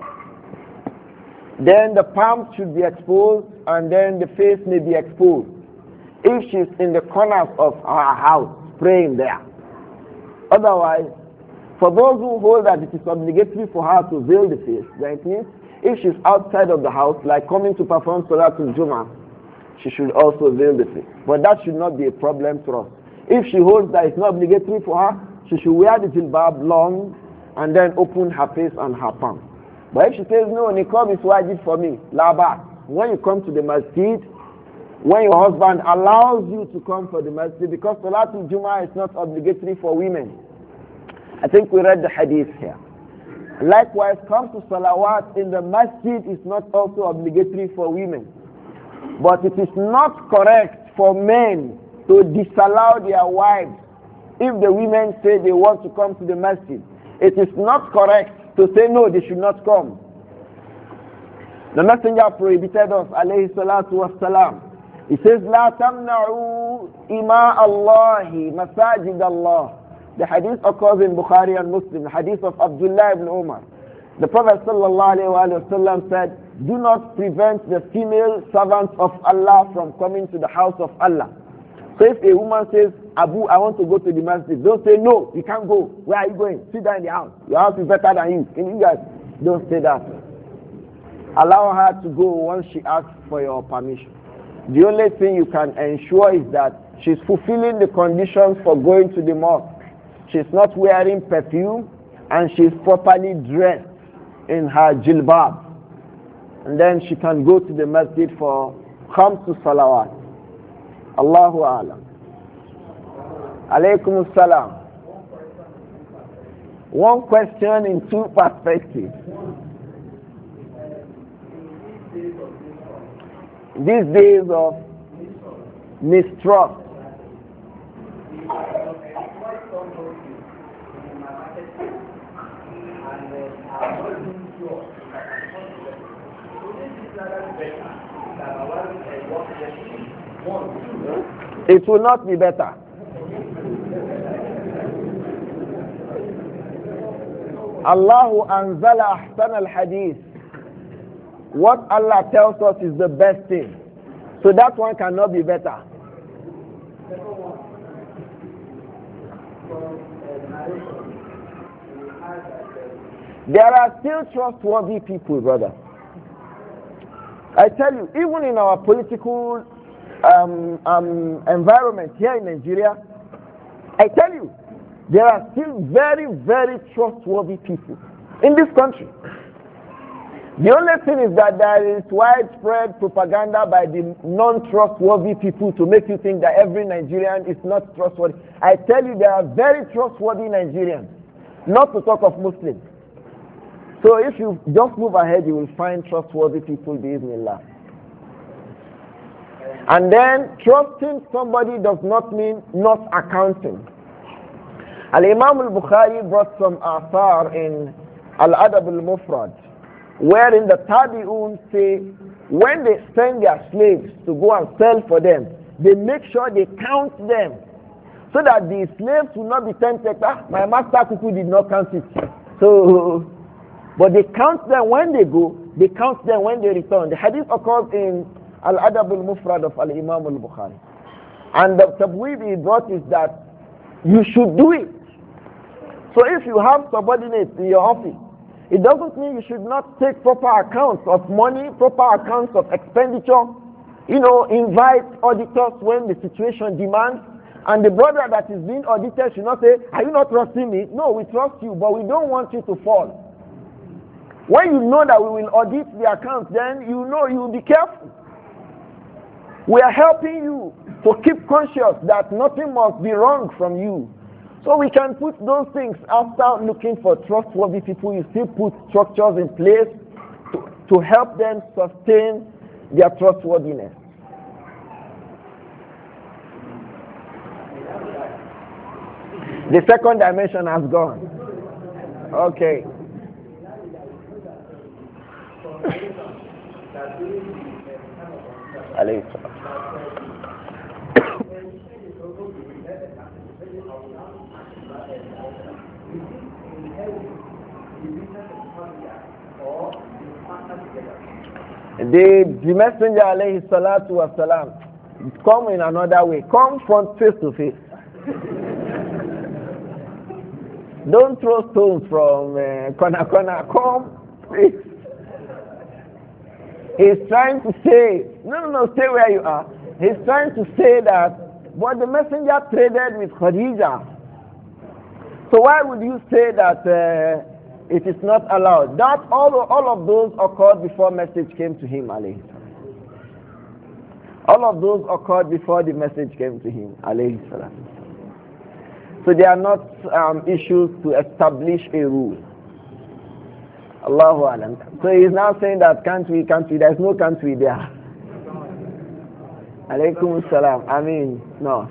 Then the palms should be exposed, and then the face may be exposed. If she's in the corners of her house, praying there. Otherwise, For those who hold that it is obligatory for her to veil the face, then it means if she's outside of the house, like coming to perform Salatul Jummah, she should also veil the face. But that should not be a problem to us. If she holds that it's not obligatory for her, she should wear the jilbab long and then open her face and her palm. But if she says, no, niqab is wajib for me, la ba'as. When you come to the masjid, when your husband allows you to come for the masjid, because Salatul Jummah is not obligatory for women. I think we read the hadith here. Likewise, come to salawat in the masjid is not also obligatory for women. But it is not correct for men to disallow their wives if the women say they want to come to the masjid. It is not correct to say no, they should not come. The Messenger prohibited us, alayhi salatu wassalam. He says, لا تمنعوا إماء الله مساجد الله. The hadith occurs in Bukhari and Muslim, the hadith of Abdullah ibn Umar. The Prophet ﷺ said, do not prevent the female servants of Allah from coming to the house of Allah. So if a woman says, Abu, I want to go to the masjid, don't say, no, you can't go. Where are you going? Sit down in the house. Your house is better than you. Can you guys? Don't say that. Allow her to go once she asks for your permission. The only thing you can ensure is that she's fulfilling the conditions for going to the mosque. She's not wearing perfume and she's properly dressed in her jilbab. And then she can go to the masjid for come to salawat. Allahu A'lam. Alaykum as-salam. One question in two perspectives. These days of mistrust, it will not be better. Allahu anzala ahsan al-hadith. What Allah tells us is the best thing. So that one cannot be better. There are still trustworthy people, brother. I tell you, even in our political environment here in Nigeria, I tell you, there are still very, very trustworthy people in this country. The only thing is that there is widespread propaganda by the non-trustworthy people to make you think that every Nigerian is not trustworthy. I tell you, there are very trustworthy Nigerians, not to talk of Muslims. So if you just move ahead, you will find trustworthy people, bi'idhnillah. And then trusting somebody does not mean not accounting. Al-Imam al-Bukhari brought some athar in Al-Adab al-Mufrad, wherein the Tabi'un say when they send their slaves to go and sell for them, they make sure they count them so that the slaves will not be tempted. My master Kuku did not count it. So, but they count them when they go, they count them when they return. The hadith occurs in Al-Adab al-Mufrad of Al-Imam al-Bukhari. And the tabweeb he brought is that you should do it. So if you have subordinates in your office, it doesn't mean you should not take proper accounts of money, proper accounts of expenditure. You know, invite auditors when the situation demands. And the brother that is being audited should not say, are you not trusting me? No, we trust you, but we don't want you to fall. When you know that we will audit the accounts, then you know you will be careful. We are helping you to keep conscious that nothing must be wrong from you. So we can put those things after looking for trustworthy people. You still put structures in place to help them sustain their trustworthiness. The second dimension has gone. Okay. The messenger alayhi salatu wasalam come in another way. Come front face to face. Don't throw stones from corner. Come, please. He's trying to say, no, stay where you are. He's trying to say that, but the messenger traded with Khadija. So why would you say that it is not allowed? That all of those occurred before message came to him, alayhi salam. All of those occurred before the message came to him, alayhi salam. So they are not issues to establish a rule. Allahu alam. So he is now saying that country, there is no country there. Alaykum salam. I mean, no.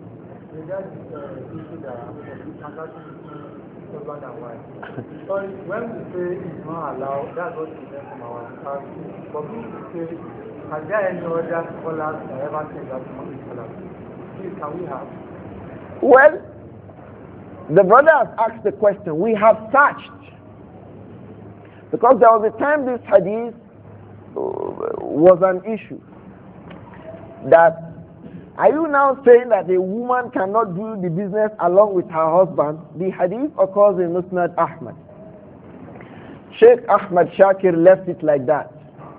So when we say it's not allowed, that's what we learn from our past. But we say, are there any other scholars that ever said that from Islam? Please, can we have?
Well, the brother has asked the question. We have searched. Because there was a time this hadith was an issue. That, are you now saying that a woman cannot do the business along with her husband? The hadith occurs in Musnad Ahmad. Sheikh Ahmad Shakir left it like that.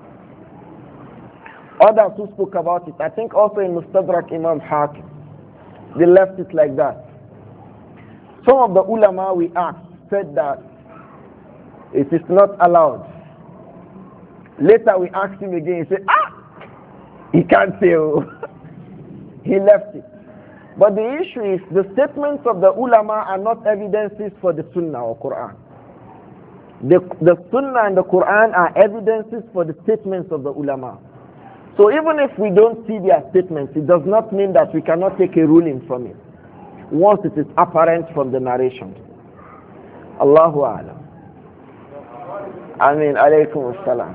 Others who spoke about it, I think also in Mustadrak Imam Hakim, they left it like that. Some of the ulama we asked said that it is not allowed. Later we asked him again, he said, he can't say, he left it. But the issue is the statements of the ulama are not evidences for the Sunnah or Quran. The Sunnah and the Quran are evidences for the statements of the ulama. So even if we don't see their statements, it does not mean that we cannot take a ruling from it once it is apparent from the narration. Allahu A'lam. Ameen. Alaykum as-salam.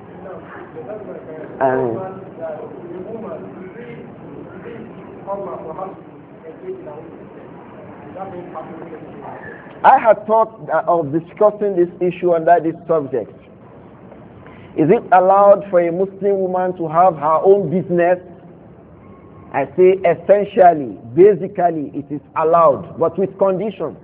Ameen. I had thought of discussing this issue under this subject. Is it allowed for a Muslim woman to have her own business? I say essentially, basically, it is allowed, but with conditions.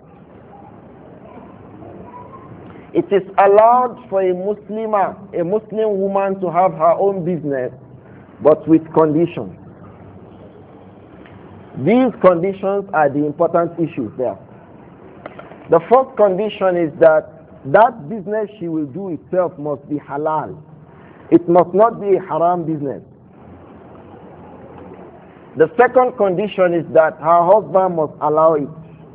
It is allowed for a Muslim woman to have her own business, but with conditions. These conditions are the important issues there. The first condition is that business she will do itself must be halal. It must not be a haram business. The second condition is that her husband must allow it.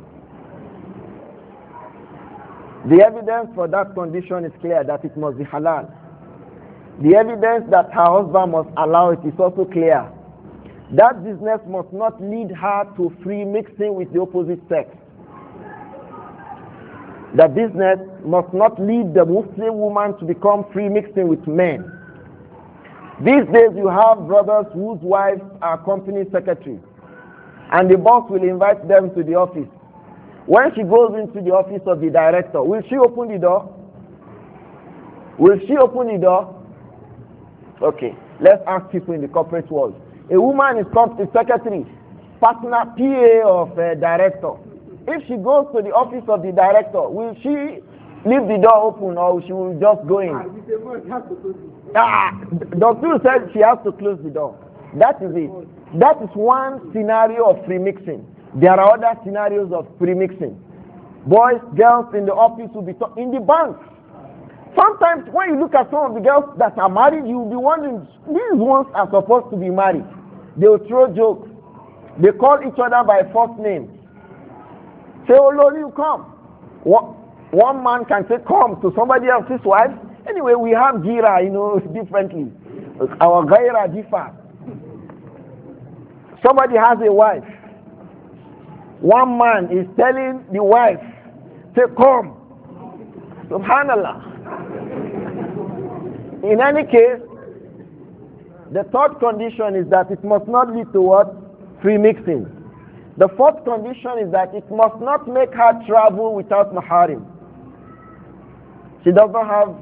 The evidence for that condition is clear, that it must be halal. The evidence that her husband must allow it is also clear. That business must not lead her to free mixing with the opposite sex. The business must not lead the Muslim woman to become free mixing with men. These days you have brothers whose wives are company secretaries, and the boss will invite them to the office. When she goes into the office of the director, will she open the door? Will she open the door? Okay, let's ask people in the corporate world. A woman is secretary, partner, PA of a director. If she goes to the office of the director, will she leave the door open or she will just go in? Doctor said she has to close the door. That is it. That is one scenario of free mixing. There are other scenarios of free mixing. Boys, girls in the office will be in the bank. Sometimes when you look at some of the girls that are married, you will be wondering, these ones are supposed to be married. They will throw jokes. They call each other by first name. Say, oh Lord, you come. One man can say come to somebody else's wife. Anyway, we have gira, differently. Our gaira differ. Somebody has a wife. One man is telling the wife, say come. Subhanallah. In any case, the third condition is that it must not lead to what? Free mixing. The fourth condition is that it must not make her travel without maharim. She doesn't have,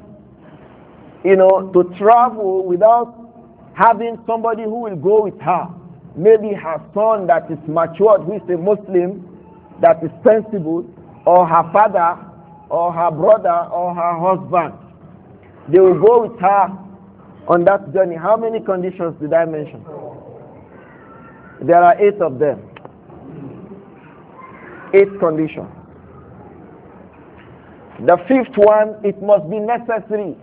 to travel without having somebody who will go with her. Maybe her son that is matured, who is a Muslim, that is sensible, or her father, or her brother, or her husband. They will go with her on that journey. How many conditions did I mention? There are 8 of them. 8 conditions. The 5th one, it must be necessary.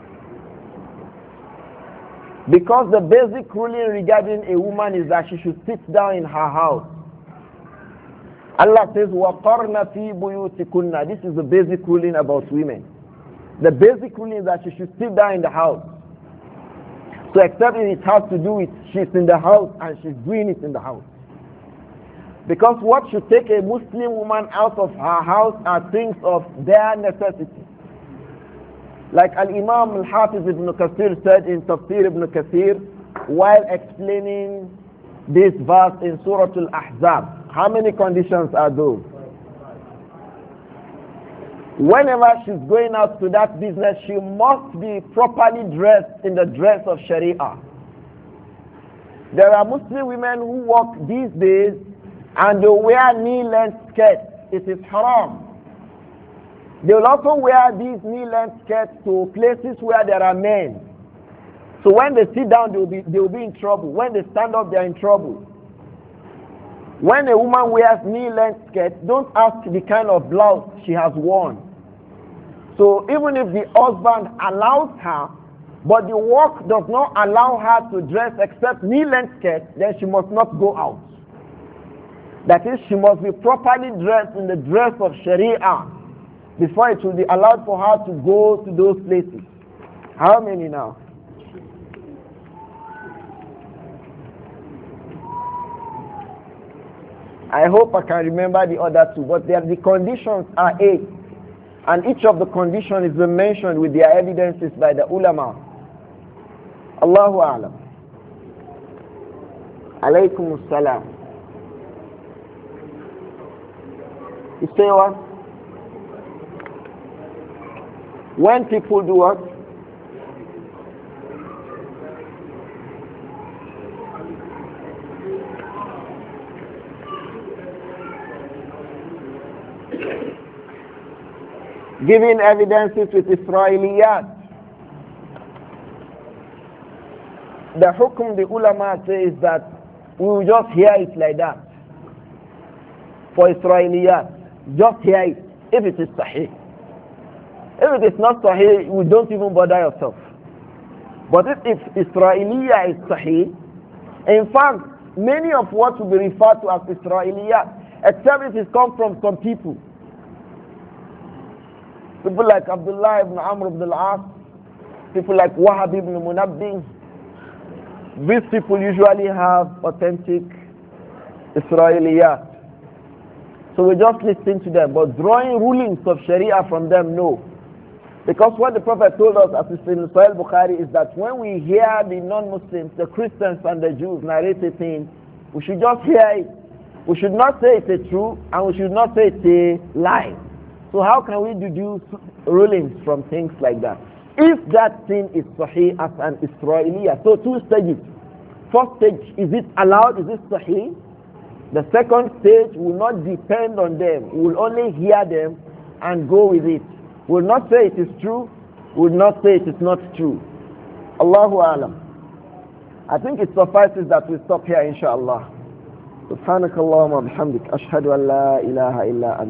Because the basic ruling regarding a woman is that she should sit down in her house. Allah says, وَقَرْنَ فِي بُيُوتِكُنَّ. This is the basic ruling about women. The basic ruling is that she should sit down in the house. So except if it has to do with she's in the house and she's doing it in the house. Because what should take a Muslim woman out of her house are things of their necessity. Like Al-Imam Al-Hafiz Ibn Kathir said in Tafsir Ibn Kathir while explaining this verse in Surah Al-Ahzab. How many conditions are those? Whenever she's going out to that business, she must be properly dressed in the dress of Sharia. There are Muslim women who walk these days and they wear knee-length skirts. It is haram. They will also wear these knee-length skirts to places where there are men. So when they sit down, they will be in trouble. When they stand up, they are in trouble. When a woman wears knee-length skirts, don't ask the kind of blouse she has worn. So even if the husband allows her, but the work does not allow her to dress except knee-length skirts, then she must not go out. That is, she must be properly dressed in the dress of Sharia before it will be allowed for her to go to those places. How many now? I hope I can remember the other 2, but the conditions are 8. And each of the conditions is mentioned with their evidences by the ulama. Allahu A'lam. Alaykum as-salam. You say what? When people do what? Giving evidences with Israeliyat. The hukum the ulama says that we will just hear it like that. For Israeliyat, just hear it if it is sahih. If it is not sahih, we don't even bother yourself. But if Israeliyah is sahih, in fact, many of what will be referred to as Israeliyat, except it is come from some people. People like Abdullah ibn Amr ibn al-As, people like Wahab ibn Munabbih. These people usually have authentic Israeliyat. So we just listen to them, but drawing rulings of Sharia from them, no. Because what the Prophet told us, as is in Sahih Bukhari, is that when we hear the non-Muslims, the Christians and the Jews narrate a thing, we should just hear it. We should not say it's a true, and we should not say it's a lie. So how can we deduce rulings from things like that? If that thing is sahih as an Israeliyah, so 2 stages. First stage, is it allowed? Is it sahih? The second stage will not depend on them. We will only hear them and go with it. We will not say it is true. We will not say it is not true. Allahu Alam. I think it suffices that we stop here, inshallah. سبحانك اللهم وبحمدك أشهد أن لا إله إلا أنت